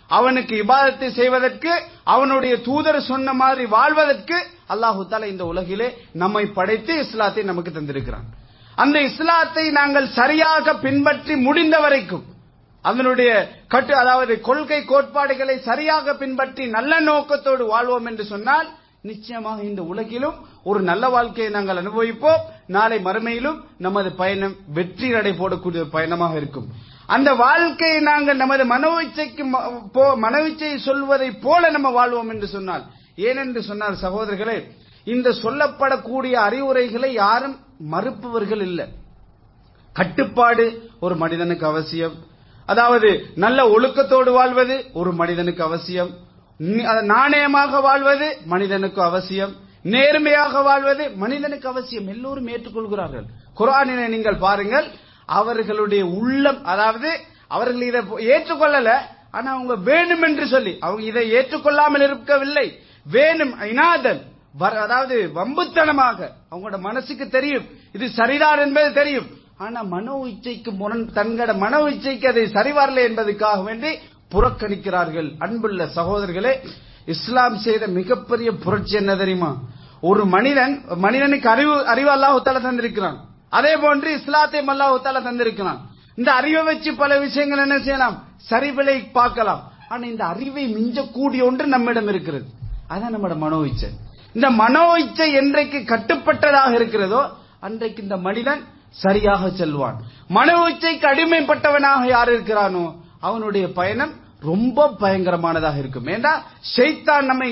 அவனுக்கு இபாதத்தை செய்வதற்கு, அவனுடைய தூதர் சொன்ன மாதிரி வாழ்வதற்கு அல்லாஹு தஆலா இந்த உலகிலே நம்மை படைத்து இஸ்லாத்தை நமக்கு தந்திருக்கிறான். அந்த இஸ்லாத்தை நாங்கள் சரியாக பின்பற்றி முடிந்த வரைக்கும், அதனுடைய அதாவது கொள்கை கோட்பாடுகளை சரியாக பின்பற்றி நல்ல நோக்கத்தோடு வாழ்வோம் என்று சொன்னால் நிச்சயமாக இந்த உலகிலும் ஒரு நல்ல வாழ்க்கையை நாங்கள் அனுபவிப்போம். நாளை மறுமையிலும் நமது பயணம் வெற்றி நடை போடக்கூடிய பயணமாக இருக்கும். அந்த வாழ்க்கையை நாங்கள் நமது மனோஇச்சை சொல்வதை போல நம்ம வாழ்வோம் என்று சொன்னால், ஏனென்று சொன்னால் சகோதரர்களே, இந்த சொல்லப்படக்கூடிய அறிவுரைகளை யாரும் மறுப்பவர்கள் இல்லை. கட்டுப்பாடு ஒரு மனிதனுக்கு அவசியம். அதாவது நல்ல ஒழுக்கத்தோடு வாழ்வது ஒரு மனிதனுக்கு அவசியம். நாணயமாக வாழ்வது மனிதனுக்கு அவசியம். நேர்மையாக வாழ்வது மனிதனுக்கு அவசியம். எல்லோரும் ஏற்றுக்கொள்கிறார்கள். குர்ஆனிலே நீங்கள் பாருங்கள், அவர்களுடைய உள்ளம், அதாவது அவர்கள் இதை ஏற்றுக்கொள்ளல, ஆனா அவங்க வேணும் என்று சொல்லி, அவங்க இதை ஏற்றுக்கொள்ளாமல் இருக்கவில்லை, வேணும் இனாதல், அதாவது வம்புத்தனமாக அவங்களோட மனசுக்கு தெரியும் இது சரிதான் என்பது தெரியும், ஆனா மனோ இச்சைக்கு தங்களோட மனோ இச்சைக்கு அதை சரிவரல என்பதற்காக வேண்டி புறக்கணிக்கிறார்கள். அன்புள்ள சகோதரர்களே, இஸ்லாம் செய்த மிகப்பெரிய புரட்சி என்ன தெரியுமா? ஒரு மனிதனுக்கு அறிவு அல்லாஹ் தஆலா தந்திருக்கிறான். அதே போன்று இஸ்லாத்தை அல்லாஹ் தஆலா தந்திருக்கிறான். இந்த அறிவை வச்சு பல விஷயங்கள் என்ன செய்யலாம், சரிவிலை பார்க்கலாம். ஆனா இந்த அறிவை மிஞ்சக்கூடிய ஒன்று நம்மிடம் இருக்கிறது, அதான் நம்மட மனோ இச்சை. இந்த மனோ இச்சை என்றைக்கு கட்டுப்பட்டதாக இருக்கிறதோ அன்றைக்கு இந்த மனிதன் சரியாக செல்வான். மனோ இச்சைக்கு அடிமைப்பட்டவனாக யார் இருக்கிறானோ அவனுடைய பயணம் ரொம்ப பயங்கரமானதாக இருக்கும். ஏண்டா ஷைத்தான் நம்மை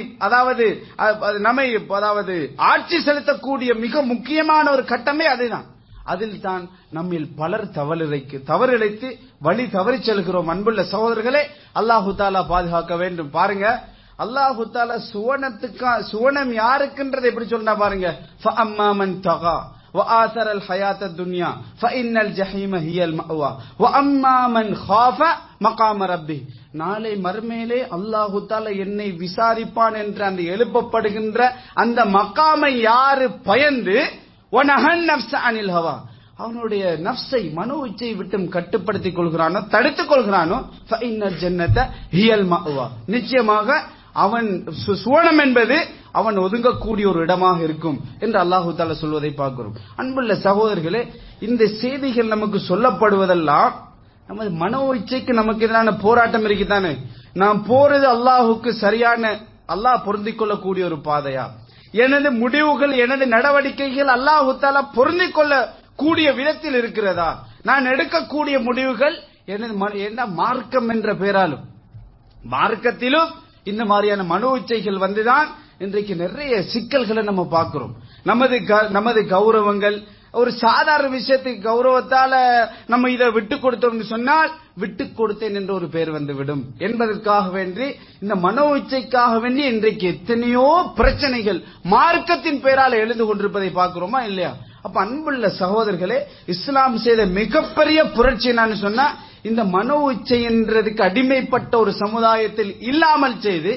ஆட்சி செலுத்தக்கூடிய மிக முக்கியமான ஒரு கட்டமே அதுதான். அதில் தான் நம்மில் பலர் தவறிழைத்து வழி தவறி செல்கிறோம். அன்புள்ள சகோதரர்களே, அல்லாஹு தஆலா பாதுகாக்க வேண்டும். பாருங்க, அல்லாஹு தஆலா சுவனம் யாருக்குன்றதை எப்படி சொன்னா பாருங்க, ஃபஅம்மா மன் தகா وآثر الحياة الدنيا فإن الجحيم هي المأوى وأما من خاف مقام ربه. நாளை மறுமையிலே அல்லாஹு தஆலா என்னை விசாரிப்பான் என்று அந்த எழுப்பப்படுகின்ற அந்த மகாமை யாரு பயந்து வனஹன் நஃப்ஸ அனில் ஹவா, அவனுடைய நஃப்ஸை மனோ இச்சை விட்டும் கட்டுப்படுத்திக் கொள்கிறானோ, தடுத்துக் கொள்கிறானோ, ஃபஇன்னல் ஜன்னத ஹியல் மஅவா, நிச்சயமாக அவன் சுவனம் என்பது அவன் ஒதுங்கக்கூடிய ஒரு இடமாக இருக்கும் என்று அல்லாஹு தஆலா சொல்வதை பார்க்கிறோம். அன்புள்ள சகோதரர்களே, இந்த செய்திகள் நமக்கு சொல்லப்படுவதெல்லாம் நமது மனோ இச்சைக்கு நமக்கு எதிரான போராட்டம் இருக்குதானே. நாம் போறது அல்லாஹுக்கு சரியான, அல்லாஹ் பொருந்திக் கொள்ளக்கூடிய ஒரு பாதையா, எனது முடிவுகள் எனது நடவடிக்கைகள் அல்லாஹு தஆலா பொருந்திக் கொள்ள கூடிய விதத்தில் இருக்கிறதா, நான் எடுக்கக்கூடிய முடிவுகள் என்ன மார்க்கம் என்ற பெயராலும் மார்க்கத்திலும் இந்த மாதிரியான மனோ இச்சைகள் வந்துதான் இன்றைக்கு நிறைய சிக்கல்களை நம்ம பார்க்கிறோம். நமது கௌரவங்கள், ஒரு சாதாரண விஷயத்துக்கு கௌரவத்தால நம்ம இதை விட்டு கொடுத்தோம்னு சொன்னால் விட்டு கொடுத்தேன் என்ற ஒரு பெயர் வந்துவிடும் என்பதற்காக வேண்டி, இந்த மனோ இச்சைக்காக வேண்டி இன்றைக்கு எத்தனையோ பிரச்சனைகள் மார்க்கத்தின் பெயரால் எழுந்து கொண்டிருப்பதை பார்க்கிறோமா இல்லையா? அப்ப அன்புள்ள சகோதரர்களே, இஸ்லாம் செய்த மிகப்பெரிய புரட்சி என்னன்னு சொன்னா, இந்த மனோ இச்சை என்றதுக்கு அடிமைப்பட்ட ஒரு சமுதாயத்தில் இல்லாமல் செய்து,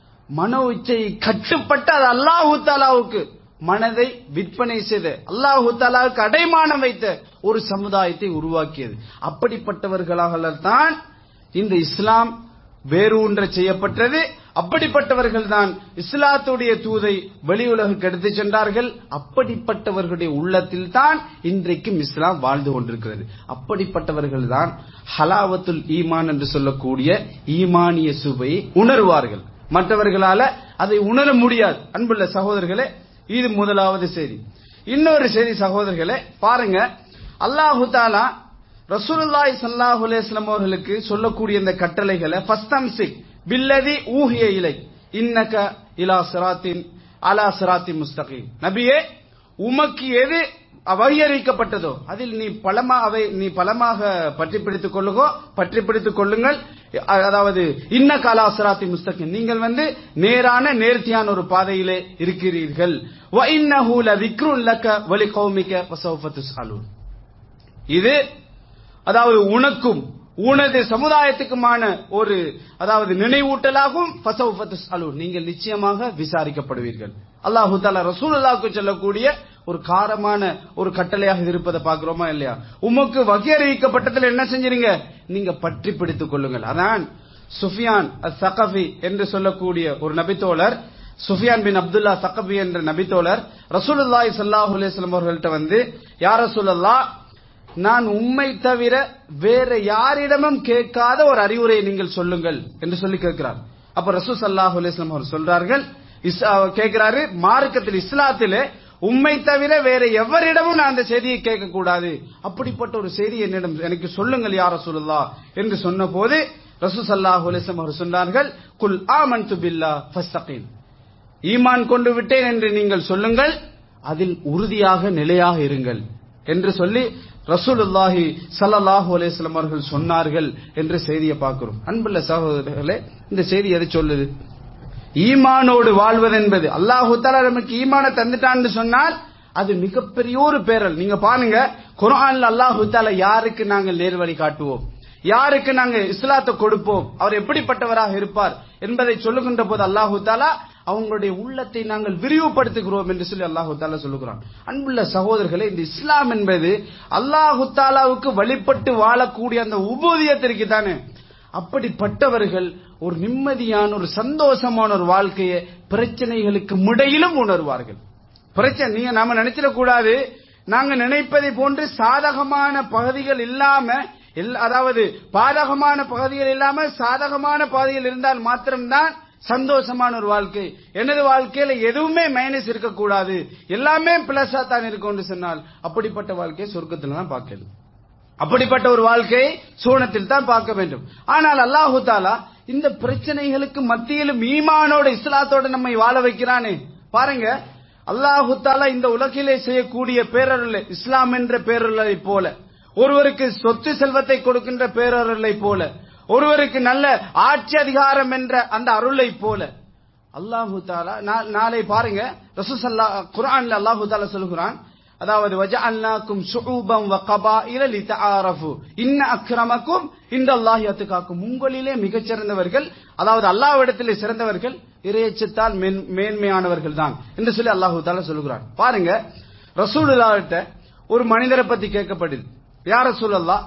மனோ இச்சையை கட்டுப்பட்டு அது அல்லாஹு தஆலாவுக்கு மனதை விற்பனை செய்த, அல்லாஹு தஆலாவுக்கு அடைமானம் வைத்த ஒரு சமுதாயத்தை உருவாக்கியது. அப்படிப்பட்டவர்களாக தான் இந்த இஸ்லாம் வேரூன்ற செய்யப்பட்டது. அப்படிப்பட்டவர்கள் தான் இஸ்லாத்துடைய தூதை வெளியுலகுக்கு எடுத்து சென்றார்கள். அப்படிப்பட்டவர்களுடைய உள்ளத்தில் தான் இன்றைக்கும் இஸ்லாம் வாழ்ந்து கொண்டிருக்கிறது. அப்படிப்பட்டவர்கள் தான் ஹலாவத்துல் ஈமான் என்று சொல்லக்கூடிய ஈமானிய சுவையை உணர்வார்கள். மற்றவர்களால அதை உணர முடியாது. அன்புள்ள சகோதரர்களே, இது முதலாவது செய்தி. இன்னொரு செய்தி சகோதரர்களே, பாருங்க, அல்லாஹு தஆலா ரசூலுல்லாஹி ஸல்லல்லாஹு அலைஹி வஸல்லம் அவர்களுக்கு சொல்லக்கூடிய இந்த கட்டளைகளை ஃபஸ்தம்சிக் பில்லதி ஊஹிய இலை இன்னக இலா சிராத்தின் அலா சிராத்தின் முஸ்தகீம். நபியே, உமக்கு எது வகையறிக்கப்பட்டதோ அதில் நீ பலமாக பற்றி பிடித்துக் கொள்ளுங்கள். அதாவது இன்னக அலா சிராத்தின் முஸ்தகீம், நீங்கள் நேரான நேர்த்தியான ஒரு பாதையிலே இருக்கிறீர்கள். வ இன்னஹு லذிக்ருன் லக வ லிகௌமிக வஸௌஃப துஸ்அலூன். இது அதாவது உனக்கும் உனது சமுதாயத்துக்குமான ஒரு நினைவூட்டலாகும். ஃபஸௌஃப துஸ்அலூன், நீங்கள் நிச்சயமாக விசாரிக்கப்படுவீர்கள். அல்லாஹு தஆலா ரசூலுல்லாஹ்வுக்கு சொல்லக்கூடிய ஒரு காரமான ஒரு கட்டளையாக இருப்பதை பார்க்கிறோமா இல்லையா? உமக்கு வகை அறிவிக்கப்பட்டதில் என்ன செஞ்சீங்க? நீங்க பற்றி பிடித்துக் கொள்ளுங்கள். அதான் சுஃபியான் அஸ்-ஸகஃபி என்று சொல்லக்கூடிய ஒரு நபித்தோழர், சுஃபியான் பின் அப்துல்லா ஸகஃபி என்ற நபித்தோழர் ரசூலுல்லாஹி ஸல்லல்லாஹு அலைஹி வஸல்லம் அவர்கள்ட்ட வந்து, யா ரசூலல்லாஹ், நான் உம்மை தவிர வேற யாரிடமும் கேட்காத ஒரு அறிவுரையை நீங்கள் சொல்லுங்கள் என்று சொல்லி கேட்கிறார். அப்ப ரசூல் ஸல்லல்லாஹு அலைஹி வஸல்லம் அவர்கள் சொல்றார்கள், கேட்கிறாரு, மார்க்கத்தில் இஸ்லாத்திலே உம்மை தவிர வேற எவரிடமும் நான் அந்த செய்தியை கேட்க கூடாது, அப்படிப்பட்ட ஒரு செய்தி என்னிடம் எனக்கு சொல்லுங்கள் யா ரசூலுல்லாஹ் என்று சொன்னபோது ரசூல் ஸல்லல்லாஹு அலைஹி வஸல்லம் அவர்கள் சொன்னார்கள், குல் ஆமன்து பில்லாஹ் ஃபஸ்தகீம், ஈமான் கொண்டு விட்டேன் என்று நீங்கள் சொல்லுங்கள், அதில் உறுதியாக நிலையாக இருங்கள் என்று சொல்லி ரசூலுல்லாஹி ஸல்லல்லாஹு அலைஹி வஸல்லம் அவர்கள் சொன்னார்கள் என்ற செய்தியை பார்க்கிறோம். அன்புள்ள சகோதரர்களே, இந்த செய்தி எதை சொல்லுது? ஈமானோடு வாழ்வது என்பது, அல்லாஹ் தஆலா நமக்கு ஈமானை தந்துட்டான்னு சொன்னால் அது மிகப்பெரிய ஒரு பேரல். நீங்க பாருங்க, குர்ஆன்ல அல்லாஹ் தஆலா யாருக்கு நாங்கள் நேர்வழி காட்டுவோம், யாருக்கு நாங்கள் இஸ்லாத்தை கொடுப்போம், அவர் எப்படிப்பட்டவராக இருப்பார் என்பதை சொல்லுகின்ற போது அல்லாஹ் தஆலா அவங்களுடைய உள்ளத்தை நாங்கள் விரிவுபடுத்துகிறோம் என்று சொல்லி அல்லாஹ் தஆலா சொல்லுகிறான். அன்புள்ள சகோதரர்களே, இந்த இஸ்லாம் என்பது அல்லாஹ் தஆலாவுக்கு வழிபட்டு வாழக்கூடிய அந்த உபூதியத்திற்கு தானே. அப்படிப்பட்டவர்கள் ஒரு நிம்மதியான ஒரு சந்தோஷமான ஒரு வாழ்க்கையை பிரச்சனைகளுக்கு முடையிலும் உணர்வார்கள். பிரச்சனை நீங்க நாம நினைச்சிட கூடாது, நாங்க நினைப்பதை போன்று சாதகமான பகுதிகள் இல்லாம, அதாவது பாதகமான பகுதிகள் இல்லாம சாதகமான பகுதிகள் இருந்தால் மாத்திரம்தான் சந்தோஷமான ஒரு வாழ்க்கை. எனது வாழ்க்கையில எதுவுமே மைனஸ் இருக்கக்கூடாது, எல்லாமே பிளஸா தான் இருக்கும் சொன்னால் அப்படிப்பட்ட வாழ்க்கையை சொர்க்கத்தில் தான் பார்க்கணும். அப்படிப்பட்ட ஒரு வாழ்க்கையை சூனத்தில் தான் பார்க்க வேண்டும். ஆனால் அல்லாஹு தஆலா இந்த பிரச்சனைகளுக்கு மத்தியிலும் ஈமானோட இஸ்லாத்தோட நம்மை வாழ வைக்கிறானே பாருங்க. அல்லாஹு தஆலா இந்த உலகிலே செய்யக்கூடிய பேரருளை, இஸ்லாம் என்ற பேரருளை போல, ஒருவருக்கு சொத்து செல்வத்தை கொடுக்கின்ற பேரருளை போல, ஒருவருக்கு நல்ல ஆட்சி அதிகாரம் என்ற அந்த அருளை போல அல்லாஹு தஆலா நாளை பாருங்க, ரசூல் ஸல்லல்லாஹு குர்ஆன்ல அல்லாஹு தஆலா சொல்கிறான், அதாவது வஜஅல்னாக்கும் ஷுஊபன் வ கபாயில லிதஆரஃபு இன்ன அக்ரமக்கும் இன்தல்லாஹி அத்காக்கும், உங்களிலே மிகச் சிறந்தவர்கள், அதாவது அல்லாஹ்விடத்திலே சிறந்தவர்கள் இறையச்சத்தால் மேன்மையானவர்கள் தான் என்று சொல்லி அல்லாஹு தஆலா சொல்கிறான். பாருங்க, ரசூலுல்லாஹ்ட்ட ஒரு மனிதரை பத்தி கேட்கப்படுது, யா ரசூலல்லாஹ்,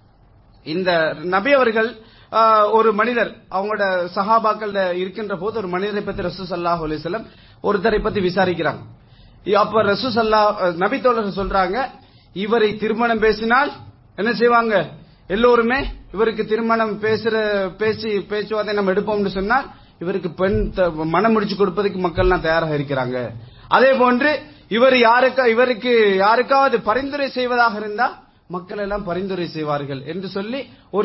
இந்த நபி அவர்கள் ஒரு மனிதர் அவங்களோட சஹாபாக்கள் இருக்கின்ற போது ஒரு மனிதரை பத்தி ரசூல் ஸல்லல்லாஹு அலைஹி வஸல்லம் ஒருத்தரை பத்தி விசாரிக்கிறாங்க. அப்ப ரசூல் ஸல்லல்லாஹு நபி தோழர்கள் சொல்றாங்க, இவரை திருமணம் பேசினால் என்ன செய்வாங்க, எல்லோருமே இவருக்கு திருமணம் பேச்சுவார்த்தை நம்ம எடுப்போம்னு சொன்னால் இவருக்கு பெண் மனம் முடிச்சு கொடுப்பதற்கு மக்கள்லாம் தயாராக இருக்கிறாங்க. அதே போன்று இவருக்கு யாருக்காவது பரிந்துரை செய்வதாக இருந்தா மக்கள் எல்லாம் பரிந்துரை செய்வார்கள் என்று சொல்லி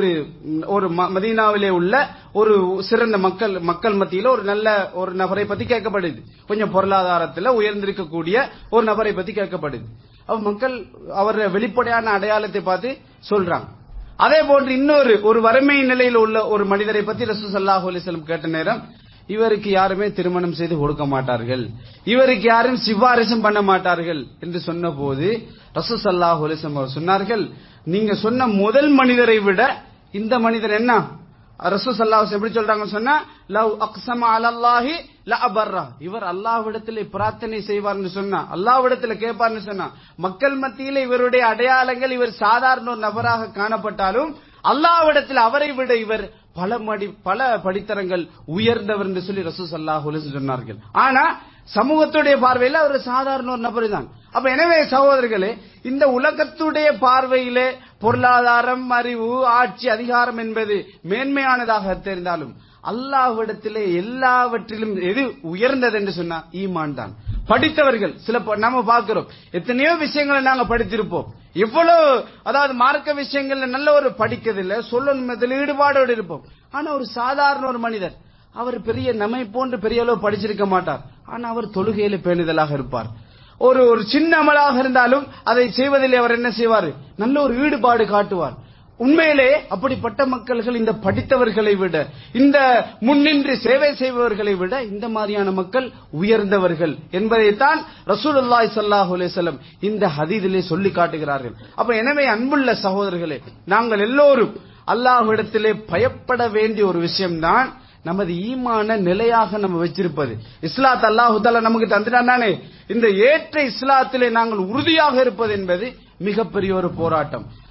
ஒரு மதீனாவிலே உள்ள ஒரு சிறந்த மக்கள் மத்தியில ஒரு நல்ல ஒரு நபரை பத்தி கேட்கப்படுது, கொஞ்சம் பொருளாதாரத்தில் உயர்ந்திருக்கக்கூடிய ஒரு நபரை பத்தி கேட்கப்படுது. மக்கள் அவர் வெளிப்படையான அடையாளத்தை பார்த்து சொல்றாங்க. அதே போன்று இன்னொரு வறுமை நிலையில் உள்ள ஒரு மனிதரை பத்தி ரசூல் ஸல்லல்லாஹு அலைஹி வஸல்லம் கேட்ட நேரம், இவருக்கு யாருமே திருமணம் செய்து கொடுக்க மாட்டார்கள், இவருக்கு யாரும் சிபாரிசும் பண்ண மாட்டார்கள் என்று சொன்ன போது ரசூல் ஸல்லல்லாஹு அலைஹி வஸல்லம் சொன்னார்கள், நீங்க சொன்ன முதல் மனிதரை விட இந்த மனிதர் என்ன, ரசூல் ஸல்லல்லாஹு அலைஹி வஸல்லம் எப்படி சொல்றாங்க சொன்னா, லவ் அக்ஸம அலல்லாஹி லஅபர்ரா, இவர் அல்லாஹ்விடத்திலே பிரார்த்தனை செய்வார்னு சொன்னா, அல்லாஹ்விடத்திலே கேட்பார்னு சொன்னா, மக்கள் மத்தியிலே இவருடைய அடையாளங்கள் இவர் சாதாரண ஒரு நபராக காணப்பட்டாலும் அல்லாஹ்விடத்தில் அவரை விட இவர் பல படித்தரங்கள் உயர்ந்தவர் என்று சொல்லி ரசூல் ஸல்லல்லாஹு அலைஹி வஸல்லம் சொன்னார்கள். ஆனா சமூகத்துடைய பார்வையில் அவர் சாதாரண ஒரு நபர் தான். அப்ப எனவே சகோதரர்களே, இந்த உலகத்துடைய பார்வையிலே பொருளாதாரம், அறிவு, ஆட்சி, அதிகாரம் என்பது மேன்மையானதாக தெரிந்தாலும் அல்லாஹ்விடத்திலே எல்லாவற்றிலும் எது உயர்ந்தது என்று சொன்னா ஈமான் தான். படித்தவர்கள் நம்ம பார்க்கிறோம், எத்தனையோ விஷயங்களை நாங்க படித்திருப்போம், எவ்வளவு அதாவது மார்க்க விஷயங்கள்ல நல்ல ஒரு படிக்கிறதில்ல சொல்லணும் ஈடுபாடோடு இருப்போம். ஆனா ஒரு சாதாரண ஒரு மனிதர், அவர் பெரிய நம்மை போன்று பெரிய அளவு படிச்சிருக்க மாட்டார், ஆனா அவர் தொழுகையில பேணுதலாக இருப்பார். ஒரு சின்ன அமலாக இருந்தாலும் அதை செய்வதில் அவர் என்ன செய்வார், நல்ல ஒரு ஈடுபாடு காட்டுவார். உண்மையிலே அப்படிப்பட்ட மக்கள்கள் இந்த படித்தவர்களை விட, இந்த முன்னின்று சேவை செய்பவர்களை விட இந்த மாதிரியான மக்கள் உயர்ந்தவர்கள் என்பதைத்தான் ரசூலுல்லாஹி ஸல்லல்லாஹு அலைஹி வஸல்லம் இந்த ஹதீஸிலே சொல்லி காட்டுகிறார்கள். அப்ப எனவே அன்புள்ள சகோதரர்களே, நாங்கள் எல்லோரும் அல்லாஹ்விடத்திலே பயப்பட வேண்டிய ஒரு விஷயம்தான் நமது ஈமான நிலையாக நம்ம வச்சிருப்பது. இஸ்லாத் அல்லாஹ் தஆலா நமக்கு தந்துட்டானே, இந்த ஏற்ற இஸ்லாத்திலே நாங்கள் உறுதியாக இருப்பது என்பது மிகப்பெரிய ஒரு போராட்டம்.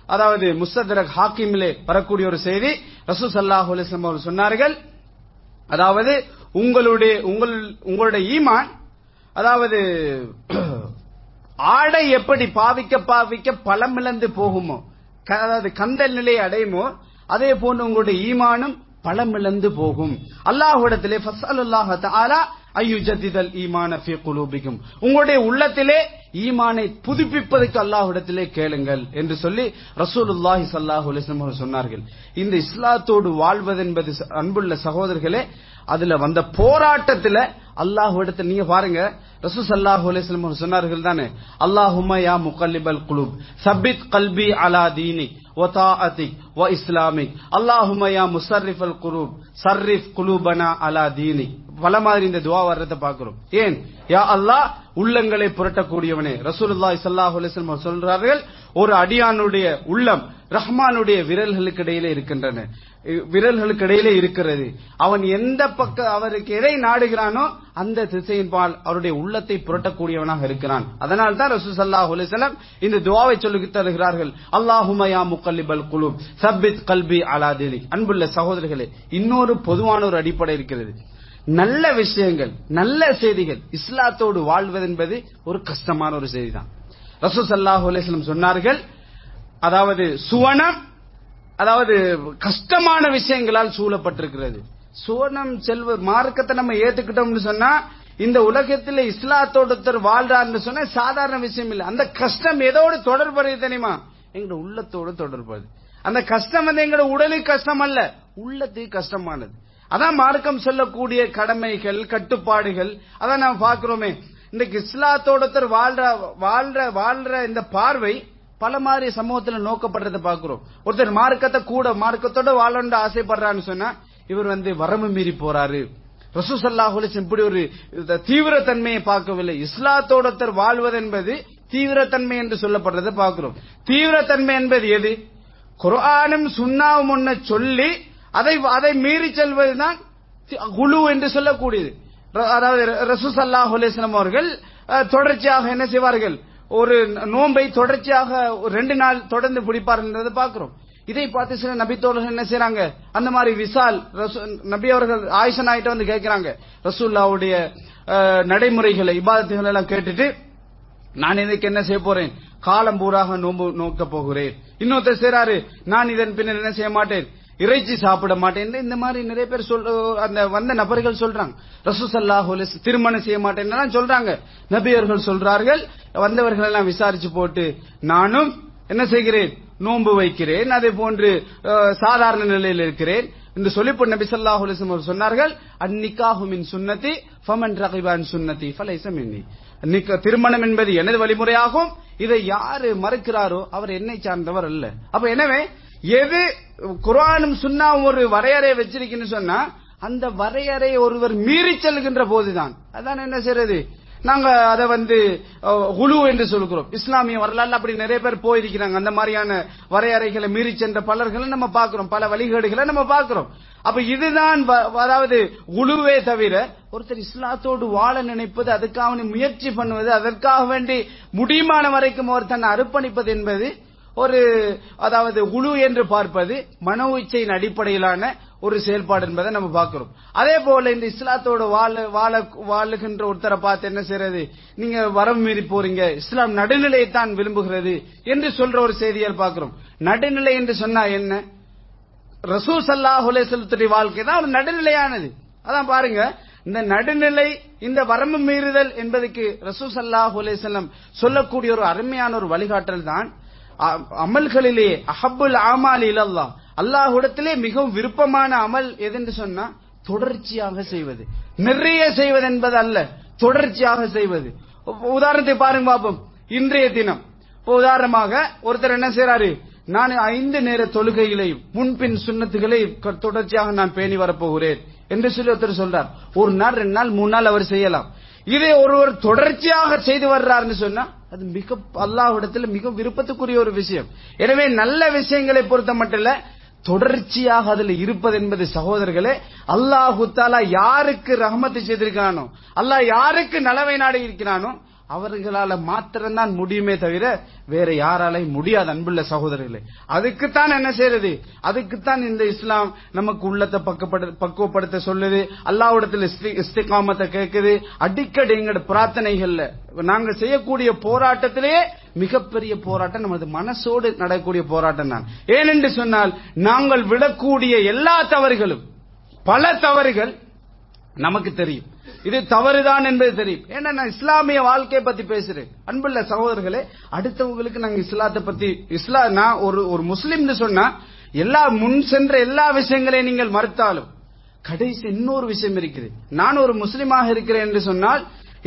அதாவது முஸ்தத்ரக் ஹாக்கிமிலே வரக்கூடிய ஒரு செய்தி, ரசூல் ஸல்லல்லாஹு அலைஹி வஸல்லம் அவர்கள் சொன்னார்கள், அதாவது உங்களுடைய ஈமான், அதாவது ஆடை எப்படி பாவிக்க பலமிழந்து போகுமோ, அதாவது கந்தல் நிலையை அடையுமோ, அதே போன்று உங்களுடைய ஈமானும் பலமிழந்து போகும். அல்லாஹ்விடத்திலே ஃபஸ்அலுல்லாஹ தஆலா அய்யுஜதிதல் ஈமான ஃபீ குலூபிக்கும், உங்களுடைய உள்ளத்திலே ஈமானை புதுப்பிப்பதற்கு அல்லாஹ்விடத்திலே கேளுங்கள் என்று சொல்லி ரசூலுல்லாஹி ஸல்லல்லாஹு அலைஹி வஸல்லம் சொன்னார்கள். இந்த இஸ்லாத்தோடு வாழ்வதென்பது அன்புள்ள சகோதரர்களே, அதுல வந்த போராட்டத்துல அல்லாஹ்விடத்தில் நீங்க பாருங்க, ரசூல் ஸல்லல்லாஹு அலைஹி வஸல்லம் சொன்னார்கள் தானே, அல்லாஹும்ம யா முகல்லிபல் குலூப் சப்பித் கல்பி அலா தீனிக் வ தாஅத்திக் வ இஸ்லாமிக், அல்லாஹும்ம யா முஸர்ரிஃபல் குலூப் சர்ரிஃப் குலூபனா அலா தீனிக். பல மாதிரி இந்த துஆ வர்றத பாக்குறோம். ஏன்? யா அல்லாஹ், உள்ளங்களை புரட்டக்கூடியவனே. ரசூலுல்லாஹி ஸல்லல்லாஹு அலைஹி வஸல்லம் சொல்றார்கள், ஒரு அடியானுடைய உள்ளம் ரஹ்மானுடைய விரல்களுக்கு இடையிலே இருக்கின்றன, விரல்களுக்கு இடையிலே இருக்கிறது. அவன் எந்த பக்கம் அவருக்கு எதை நாடுகிறானோ அந்த திசையின் பால் அவருடைய உள்ளத்தை புரட்டக்கூடியவனாக இருக்கிறான். அதனால் தான் ரசூல் ஸல்லல்லாஹு அலைஹி வஸல்லம் இந்த துஆவை சொல்லித் தருகிறார்கள், அல்லாஹும்ம யா முகல்லிபல் குலூப் சப்பித் கல்பி அலா தீனிக். அன்புள்ள சகோதரர்களே, இன்னொரு பொதுவான ஒரு அடிப்படை இருக்கிறது. நல்ல விஷயங்கள், நல்ல செய்திகள், இஸ்லாத்தோடு வாழ்வது என்பது ஒரு கஷ்டமான ஒரு செய்தி தான். ரசூல் ஸல்லல்லாஹு அலைஹி வஸல்லம் சொன்னார்கள், அதாவது சுவனம், அதாவது கஷ்டமான விஷயங்களால் சூழப்பட்டிருக்கிறது. சுவனம் செல்வ மார்க்கத்தை நம்ம ஏத்துக்கிட்டோம்னு சொன்னா, இந்த உலகத்தில் இஸ்லாத்தோடு வாழ்றாருன்னு சொன்னா சாதாரண விஷயம் இல்லை. அந்த கஷ்டம் எதோடு தொடர்புறது தெரியுமா? எங்களோட உள்ளத்தோடு தொடர்புறது. அந்த கஷ்டம் வந்து எங்களோட உடலுக்கு கஷ்டம் அல்ல, உள்ளத்துக்கு கஷ்டமானது. அதான் மார்க்கம் சொல்லக்கூடிய கடமைகள், கட்டுப்பாடுகள். அதான் நாம் பார்க்கிறோமே, இன்றைக்கு இஸ்லாத்தோட வாழ்ற இந்த பார்வை பல மாதிரி சமூகத்தில் நோக்கப்படுறதை பார்க்கிறோம். ஒருத்தர் மார்க்கத்தோட வாழணும்னு ஆசைப்படுறான்னு சொன்னா இவர் வந்து வரம்பு மீறி போறாரு. ரசூல் ஸல்லல்லாஹு அலைஹி வஸல்லம் இப்படி ஒரு தீவிரத்தன்மையை பார்க்கவில்லை. இஸ்லாத்தோட வாழ்வது என்பது தீவிரத்தன்மை என்று சொல்லப்படுறதை பார்க்கிறோம். தீவிரத்தன்மை என்பது எது? குர்ஆனும் சுன்னாவும் ஒன்ன சொல்லி அதை மீறி செல்வதுதான் குலு என்று சொல்லக்கூடியது. அதாவது ரசூல் ஸல்லல்லாஹு அலைஹி வஸல்லம் அவர்கள் தொடர்ச்சியாக என்ன செய்வார்கள்? ஒரு நோன்பை தொடர்ச்சியாக 2 நாள் தொடர்ந்து பிடிப்பார்கள் பார்க்கிறோம். இதை பார்த்து சில நபித்தோழர்கள் என்ன செய்யறாங்க? அந்த மாதிரி விசால் நபி அவர்கள் ஆயிஷா நாயிட்ட வந்து கேட்கிறாங்க, ரசூலுல்லாஹ்வுடைய நடைமுறைகளை, இபாதத்துகளை எல்லாம் கேட்டுட்டு, நான் இதுக்கு என்ன செய்ய போறேன்? காலம் பூராக நோன்பு நோக்க போகிறேன். இன்னொருத்தர் செய்றாரு, நான் இதன் பின்னர் என்ன செய்ய மாட்டேன், இறைச்சி சாப்பிட மாட்டேன். இந்த மாதிரி நிறைய பேர் அந்த வந்த நபர்கள் சொல்றாங்க. ரசூல் ஸல்லல்லாஹு அலைஹி வஸல்லம் திருமணம் செய்ய மாட்டேன்னு சொல்றாங்க. நபி அவர்கள் சொல்றார்கள், வந்தவர்கள் எல்லாம் விசாரிச்சு போட்டு, நானும் என்ன செய்கிறேன்? நோன்பு வைக்கிறேன், அதே போன்று சாதாரண நிலையில் இருக்கிறேன் என்று சொல்லி நபி ஸல்லல்லாஹு அலைஹி வஸல்லம் சொன்னார்கள், அன்னிகாஹு மின் சுன்னதி ஃபமன் ரகிபா அன் சுன்னதி ஃபலைஸ மின்னி. திருமணம் என்பது எனது வழிமுறையாகும், இதை யாரு மறுக்கிறாரோ அவர் என்னை சார்ந்தவர் அல்ல. அப்ப எனவே எது குர்ஆனும் சுன்னாவும் ஒரு வரையறை வச்சிருக்குன்னு சொன்னா, அந்த வரையறை ஒருவர் மீறி செல்கின்ற போதுதான் அதான் என்ன செய்யறது, நாங்க அதை வந்து குலு என்று சொல்கிறோம். இஸ்லாமிய வரலாறு அப்படி நிறைய பேர் போயிருக்கிறாங்க. அந்த மாதிரியான வரையறைகளை மீறி சென்ற பலர்களை நம்ம பார்க்கிறோம், பல வழிகேடுகளை நம்ம பார்க்கிறோம். அப்ப இதுதான் அதாவது குலுவே தவிர ஒருத்தர் இஸ்லாத்தோடு வாழ நினைப்பது, அதுக்காக முயற்சி பண்ணுவது, அதற்காக வேண்டி முடியுமான வரைக்கும் அவர் தன்னை அர்ப்பணிப்பது என்பது ஒரு, அதாவது குலு என்று பார்ப்பது மனோ இச்சையின் அடிப்படையிலான ஒரு செயல்பாடு என்பதை நம்ம பார்க்கிறோம். அதே போல இந்த இஸ்லாத்தோட வாழுகின்ற ஒருத்தரை பார்த்து என்ன செய்யறது, நீங்க வரம்பு மீறி போறீங்க, இஸ்லாம் நடுநிலையைத்தான் விரும்புகிறது என்று சொல்ற ஒரு செய்தியால் பார்க்கிறோம். நடுநிலை என்று சொன்னா என்ன? ரசூல் ஸல்லல்லாஹு அலைஹி வஸல்லம் வாழ்க்கை தான் ஒரு நடுநிலையானது. அதான் பாருங்க, இந்த நடுநிலை, இந்த வரம்பு மீறுதல் என்பதற்கு ரசூல் ஸல்லல்லாஹு அலைஹி வஸல்லம் சொல்லக்கூடிய ஒரு அருமையான ஒரு வழிகாட்டல் தான் அமல்களிலே அஹப்புல் ஆமால் இலல்லாஹ், அல்லாஹ்விடத்திலே மிகவும் விருப்பமான அமல் எதென்று சொன்னா தொடர்ச்சியாக செய்வது. நிறைய செய்வது என்பது அல்ல, தொடர்ச்சியாக செய்வது. உதாரணத்தை பாருங்க பாப்போம். இன்றைய தினம் உதாரணமாக ஒருத்தர் என்ன செய்யறாரு, நான் 5 நேர தொழுகைகளையும் முன்பின் சுன்னத்துகளை தொடர்ச்சியாக நான் பேணி வரப்போகிறேன் என்று சொல்லி ஒருத்தர் சொல்றார். ஒரு நாள், 2 நாள், 3 நாள் அவர் செய்யலாம். இதை ஒருவர் தொடர்ச்சியாக செய்து வர்றாருன்னு சொன்னா அது மிக அல்லாஹ்விடத்தில் மிக விருப்பத்துக்குரிய ஒரு விஷயம். எனவே நல்ல விஷயங்களை பொறுத்த மட்டும் தொடர்ச்சியாக அதில் இருப்பது என்பது சகோதரர்களே, அல்லாஹு தஆலா யாருக்கு ரஹ்மத் செய்திருக்கிறானோ, அல்லாஹ் யாருக்கு நலவை நாடி இருக்கிறானோ அவர்களால மாத்திரம்தான் முடியுமே தவிர வேற யாராலையும் முடியாது. அன்புள்ள சகோதரர்களே, அதுக்குத்தான் என்ன செய்யறது? அதுக்குத்தான் இந்த இஸ்லாம் நமக்கு உள்ளத்தை பக்குவப்படுத்த சொல்லுது. அல்லாஹ்விடத்தில் இஸ்திகாமத்தை கேட்குது. அடிக்கடி எங்களோட பிரார்த்தனைகள்ல நாங்க செய்யக்கூடிய போராட்டத்திலேயே மிகப்பெரிய போராட்டம் நமது மனசோடு நடக்கக்கூடிய போராட்டம் தான். ஏனென்று சொன்னால், நாங்கள் விடக்கூடிய எல்லா தவறுகளும், பல தவறுகள் நமக்கு தெரியும். இது தவறுதான் என்பது தெரியும். ஏன்னா நான் இஸ்லாமிய வாழ்க்கையை பத்தி பேசுறேன். அன்புள்ள சகோதரர்களே, அடுத்தவங்களுக்கு நாங்க இஸ்லாத்தை பத்தி நான் ஒரு முஸ்லிம்னு சொன்னா எல்லா முன் சென்ற எல்லா விஷயங்களையும் நீங்கள் மறுத்தாலும் கடைசி இன்னொரு விஷயம் இருக்குது. நான் ஒரு முஸ்லிமாக இருக்கிறேன் என்று சொன்னால்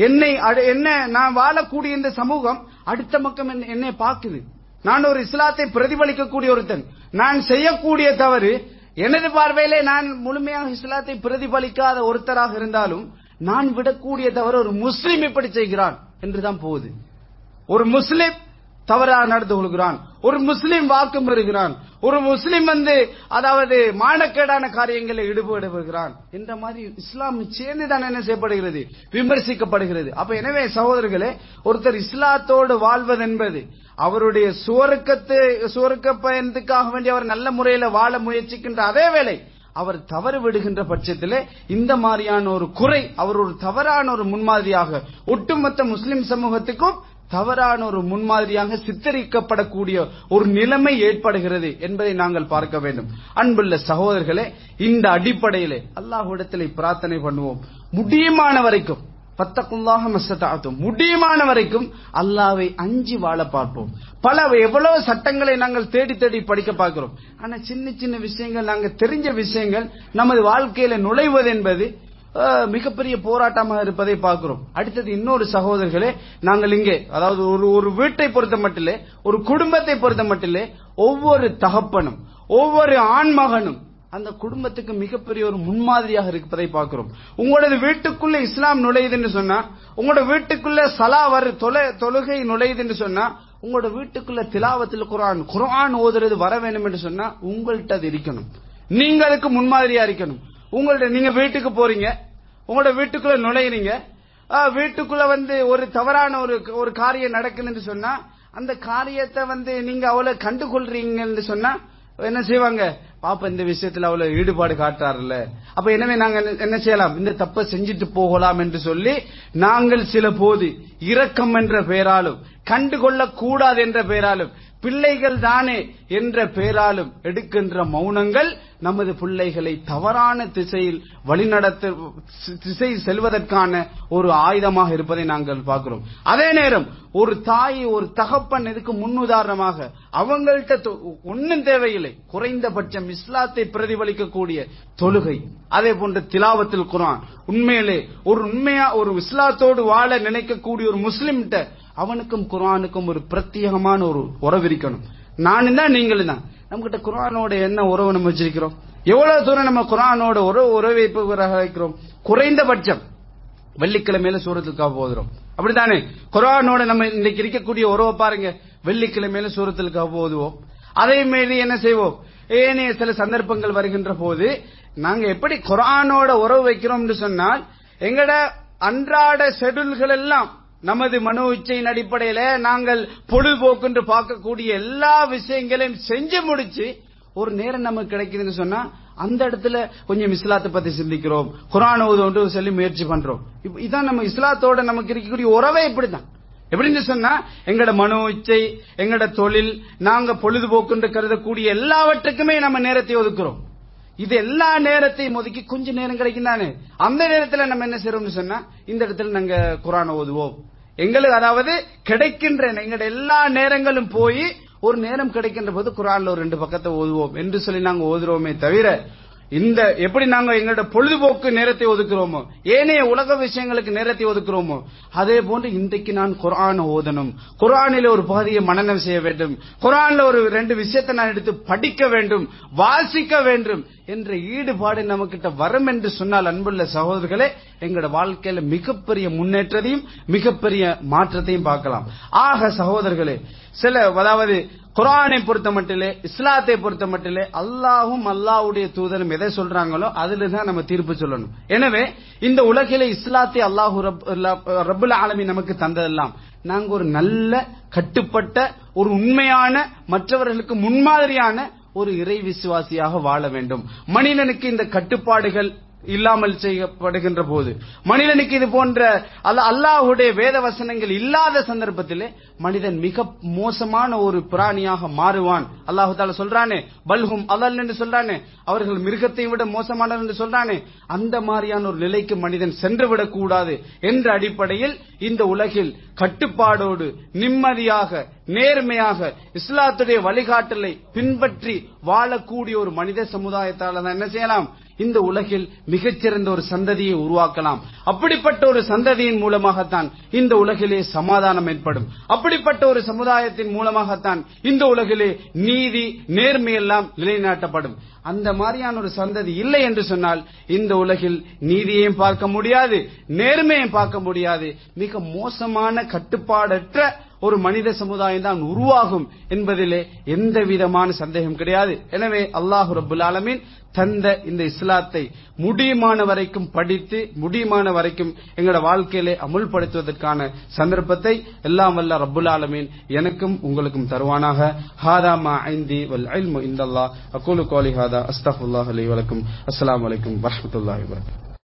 நான் வாழக்கூடிய இந்த சமூகம் அடுத்த பக்கம் என்னை பார்க்குது. நான் ஒரு இஸ்லாத்தை பிரதிபலிக்கக்கூடிய ஒருத்தன். நான் செய்யக்கூடிய தவறு எனது பார்வையிலே நான் முழுமையாக இஸ்லாத்தை பிரதிபலிக்காத ஒருத்தராக இருந்தாலும் நான் விடக்கூடிய தவறு ஒரு முஸ்லிம் இப்படி செய்கிறான் என்றுதான் போகுது. ஒரு முஸ்லிம் தவறாக நடந்து கொள்கிறான், ஒரு முஸ்லிம் வாக்கு பெறுகிறான், ஒரு முஸ்லிம் அதாவது மானக்கேடான காரியங்களில் ஈடுபடுகிறான் என்ற மாதிரி இஸ்லாம் சேர்ந்துதான் என்ன செய்யப்படுகிறது? விமர்சிக்கப்படுகிறது. அப்ப எனவே சகோதரர்களே, ஒருத்தர் இஸ்லாத்தோடு வாழ்வது என்பது அவருடைய சுவர்க்க பயணத்துக்காக வேண்டி அவர் நல்ல முறையில் வாழ முயற்சிக்கின்ற அதே வேளை அவர் தவறு விடுகின்ற பட்சத்திலே இந்த மாதிரியான ஒரு குறை அவர் ஒரு தவறான ஒரு முன்மாதிரியாக ஒட்டுமொத்த முஸ்லிம் சமூகத்துக்கும் தவறான ஒரு முன்மாதிரியாக சித்தரிக்கப்படக்கூடிய ஒரு நிலைமை ஏற்படுகிறது என்பதை நாங்கள் பார்க்க வேண்டும். அன்புள்ள சகோதரர்களே, இந்த அடிப்படையிலே அல்லாஹ்விடத்திலே பிரார்த்தனை பண்ணுவோம். முடியுமான வரைக்கும் பத்தகுல்லாஹ மஸ்ததாத்தும், முடியுமான வரைக்கும் அல்லாஹ்வை அஞ்சி வாழ பார்ப்போம். எவ்வளவு சட்டங்களை நாங்கள் தேடி தேடி படிக்க பார்க்கிறோம். ஆனா சின்ன சின்ன விஷயங்கள், நாங்க தெரிஞ்ச விஷயங்கள் நமது வாழ்க்கையில நுழைவது என்பது மிகப்பெரிய போராட்டமாக இருப்பதை பார்க்கிறோம். அடுத்தது இன்னொரு சகோதரர்களே, நாங்கள் இங்கே அதாவது ஒரு வீட்டை பொறுத்த மட்டிலே, ஒரு குடும்பத்தை பொறுத்த மட்டிலே ஒவ்வொரு தகப்பனும் ஒவ்வொரு ஆண்மகனும் அந்த குடும்பத்துக்கு மிகப்பெரிய ஒரு முன்மாதிரியாக இருப்பதை பார்க்கிறோம். உங்களோட வீட்டுக்குள்ள இஸ்லாம் நுழையுதுன்னு சொன்னா, உங்களோட வீட்டுக்குள்ள தொழுகை நுழையுதுன்னு சொன்னா, உங்களோட வீட்டுக்குள்ள திலாவத்தில் குர்ஆன் ஓதுறது வர வேண்டும் என்று சொன்னா உங்கள்கிட்ட அது இருக்கணும். நீங்க அதுக்கு முன்மாதிரியா இருக்கணும். நீங்க வீட்டுக்கு போறீங்க, உங்களோட வீட்டுக்குள்ள நுழையிறீங்க, வீட்டுக்குள்ள ஒரு தவறான ஒரு காரியம் நடக்குதுன்னு சொன்னா அந்த காரியத்தை நீங்க அவ்வளவு கண்டுகொள்றீங்கன்னு சொன்னா என்ன செய்வாங்க? பாப்பா இந்த விஷயத்துல அவ்வளவு ஈடுபாடு காட்டாருல்ல, அப்ப எனவே நாங்க என்ன செய்யலாம், இந்த தப்பை செஞ்சுட்டு போகலாம் என்று சொல்லி நாங்கள் சில போது இரக்கம் என்ற பெயராலும் கண்டுகொள்ள கூடாது என்ற பெயராலும் பிள்ளைகள் தானே என்ற பெயராலும் எடுக்கின்ற மௌனங்கள் நமது பிள்ளைகளை தவறான திசையில் திசை செல்வதற்கான ஒரு ஆயுதமாக இருப்பதை நாங்கள் பார்க்கிறோம். அதே நேரம் ஒரு தாய் ஒரு தகப்பன் இதுக்கு முன்னுதாரணமாக அவங்கள்ட்ட ஒன்னும் தேவையில்லை, குறைந்தபட்சம் இஸ்லாத்தை பிரதிபலிக்கக்கூடிய தொழுகை, அதே போன்ற திலாவத்தில் குர்ஆன், உண்மையிலே ஒரு இஸ்லாத்தோடு வாழ நினைக்கக்கூடிய ஒரு முஸ்லிம்கிட்ட அவனுக்கும் குர்ஆனுக்கும் ஒரு பிரத்யேகமான ஒரு உறவு இருக்கணும். நானும் தான் நீங்களும் தான். நம்ம கிட்ட குர்ஆனோட என்ன உறவு நம்ம வச்சிருக்கிறோம்? எவ்வளவு தூரம் நம்ம குர்ஆனோட உறவை வைக்கிறோம்? குறைந்தபட்சம் வெள்ளிக்கிழமையில சூரத்துல் கஹ்ஃப் ஓதுறோம், அப்படித்தானே? குர்ஆனோட நம்ம இன்னைக்கு இருக்கக்கூடிய உறவை பாருங்க. வெள்ளிக்கிழமையில சூரத்துல் கஹ்ஃப் ஓதுவோம். அதே மாதிரி என்ன செய்வோம்? ஏனைய சில சந்தர்ப்பங்கள் வருகின்ற போது நாங்க எப்படி குர்ஆனோட உறவு வைக்கிறோம்னு சொன்னால், எங்கட அன்றாட ஷெட்யூல்கள் எல்லாம் நமது மனோ இச்சையின் அடிப்படையில நாங்கள் பொழுதுபோக்கு என்று பார்க்கக்கூடிய எல்லா விஷயங்களையும் செஞ்சு முடிச்சு ஒரு நேரம் நமக்கு கிடைக்குதுன்னு சொன்னா அந்த இடத்துல கொஞ்சம் இஸ்லாத்தை பத்தி சிந்திக்கிறோம், குர்ஆன் ஓதுவோம் சொல்லி முயற்சி பண்றோம். இதான் நம்ம இஸ்லாத்தோட நமக்கு இருக்கக்கூடிய உறவே இப்படிதான். எப்படின்னு சொன்னா எங்கட மனோ இச்சை, எங்கட தொழில், நாங்க பொழுதுபோக்கு கருதக்கூடிய எல்லாவற்றுக்குமே நம்ம நேரத்தை ஒதுக்குறோம். இது எல்லா நேரத்தையும் ஒதுக்கி கொஞ்சம் நேரம் கிடைக்கும் தானே, அந்த நேரத்தில் நம்ம என்ன செய்யறோம்னு சொன்னா இந்த இடத்துல நாங்க குர்ஆன் ஓதுவோம். எங்களுக்கு அதாவது கிடைக்கின்ற எங்கட எல்லா நேரங்களும் போய் ஒரு நேரம் கிடைக்கின்ற போது குர்ஆன்ல ஒரு 2 பக்கத்தை ஓதுவோம் என்று சொல்லி நாங்க ஓதுறோமே தவிர, இந்த எப்படி நாங்க எங்களோட பொழுதுபோக்கு நேரத்தை ஒதுக்குறோமோ, ஏனைய உலக விஷயங்களுக்கு நேரத்தை ஒதுக்குறோமோ, அதே போன்று இன்றைக்கு நான் குர்ஆன் ஓதணும், குர்ஆனில ஒரு பகுதியை மனனம் செய்ய வேண்டும், குர்ஆன்ல ஒரு 2 விஷயத்தை நான் எடுத்து படிக்க வேண்டும், வாசிக்க வேண்டும் என்ற ஈடுபாடு நமக்கிட்ட வரும் என்று சொன்னால், அன்புள்ள சகோதரர்களே, எங்களோட வாழ்க்கையில மிகப்பெரிய முன்னேற்றத்தையும் மிகப்பெரிய மாற்றத்தையும் பார்க்கலாம். ஆக சகோதரர்களே, அதாவது குர்ஆனை பொறுத்தமட்டிலே, இஸ்லாத்தை பொறுத்தமட்டிலே அல்லாஹ்வும் அல்லாஹ்வுடைய தூதரும் எதை சொல்றாங்களோ அதுல தான் நம்ம தீர்ப்பு சொல்லணும். எனவே இந்த உலகிலே இஸ்லாத்தை அல்லாஹ் ரப்புல் ஆலமீன் நமக்கு தந்ததெல்லாம் நாங்க ஒரு நல்ல கட்டுப்பட்ட ஒரு உண்மையான மற்றவர்களுக்கு முன்மாதிரியான ஒரு இறை விசுவாசியாக வாழ வேண்டும். மனிதனுக்கு இந்த கட்டுப்பாடுகள் இல்லாமல் செய்யப்படுகின்ற போது, மனிதனுக்கு இது போன்ற அல்லாஹ்வுடைய வேத வசனங்கள் இல்லாத சந்தர்ப்பத்திலே மனிதன் மிக மோசமான ஒரு பிராணியாக மாறுவான். அல்லாஹ் தஆலா சொல்றானே, பல்ஹும் அதல் என்று சொல்றானே, அவர்கள் மிருகத்தை விட மோசமானவர் என்று சொல்றானே, அந்த மாதிரியான ஒரு நிலைக்கு மனிதன் சென்று விடக்கூடாது என்ற அடிப்படையில் இந்த உலகில் கட்டுப்பாடோடு நிம்மதியாக நேர்மையாக இஸ்லாத்துடைய வழிகாட்டலை பின்பற்றி வாழக்கூடிய ஒரு மனித சமுதாயத்தால் தான் என்ன செய்யலாம், இந்த உலகில் மிகச்சிறந்த ஒரு சந்ததியை உருவாக்கலாம். அப்படிப்பட்ட ஒரு சந்ததியின் மூலமாகத்தான் இந்த உலகிலே சமாதானம் ஏற்படும். அப்படிப்பட்ட ஒரு சமுதாயத்தின் மூலமாகத்தான் இந்த உலகிலே நீதி நேர்மை எல்லாம் நிலைநாட்டப்படும். அந்த மாதிரியான ஒரு சந்ததி இல்லை என்று சொன்னால் இந்த உலகில் நீதியையும் பார்க்க முடியாது, நேர்மையையும் பார்க்க முடியாது. மிக மோசமான கட்டுப்பாடற்ற ஒரு மனித சமுதாயம் தான் உருவாகும் என்பதிலே எந்த விதமான சந்தேகம் கிடையாது. எனவே அல்லாஹ் ரப்புல் ஆலமீன் தந்த இந்த இஸ்லாத்தை முடியுமான வரைக்கும் படித்து முடியுமான வரைக்கும் எங்களோட வாழ்க்கையிலே அமுல்படுத்துவதற்கான சந்தர்ப்பத்தை எல்லாம் வல்ல ரப்புல் ஆலமீன் எனக்கும் உங்களுக்கும் தருவானாக. ஹாதா மா இந்தி வல் இல்மு இந்தல்லாஹ். அகூலு கௌலி ஹாதா அஸ்தக்ஃபிருல்லாஹ் லி வ லக்கும். அஸ்ஸலாமு அலைக்கும் வரஹ்மத்துல்லாஹி வ பரகாத்துஹு.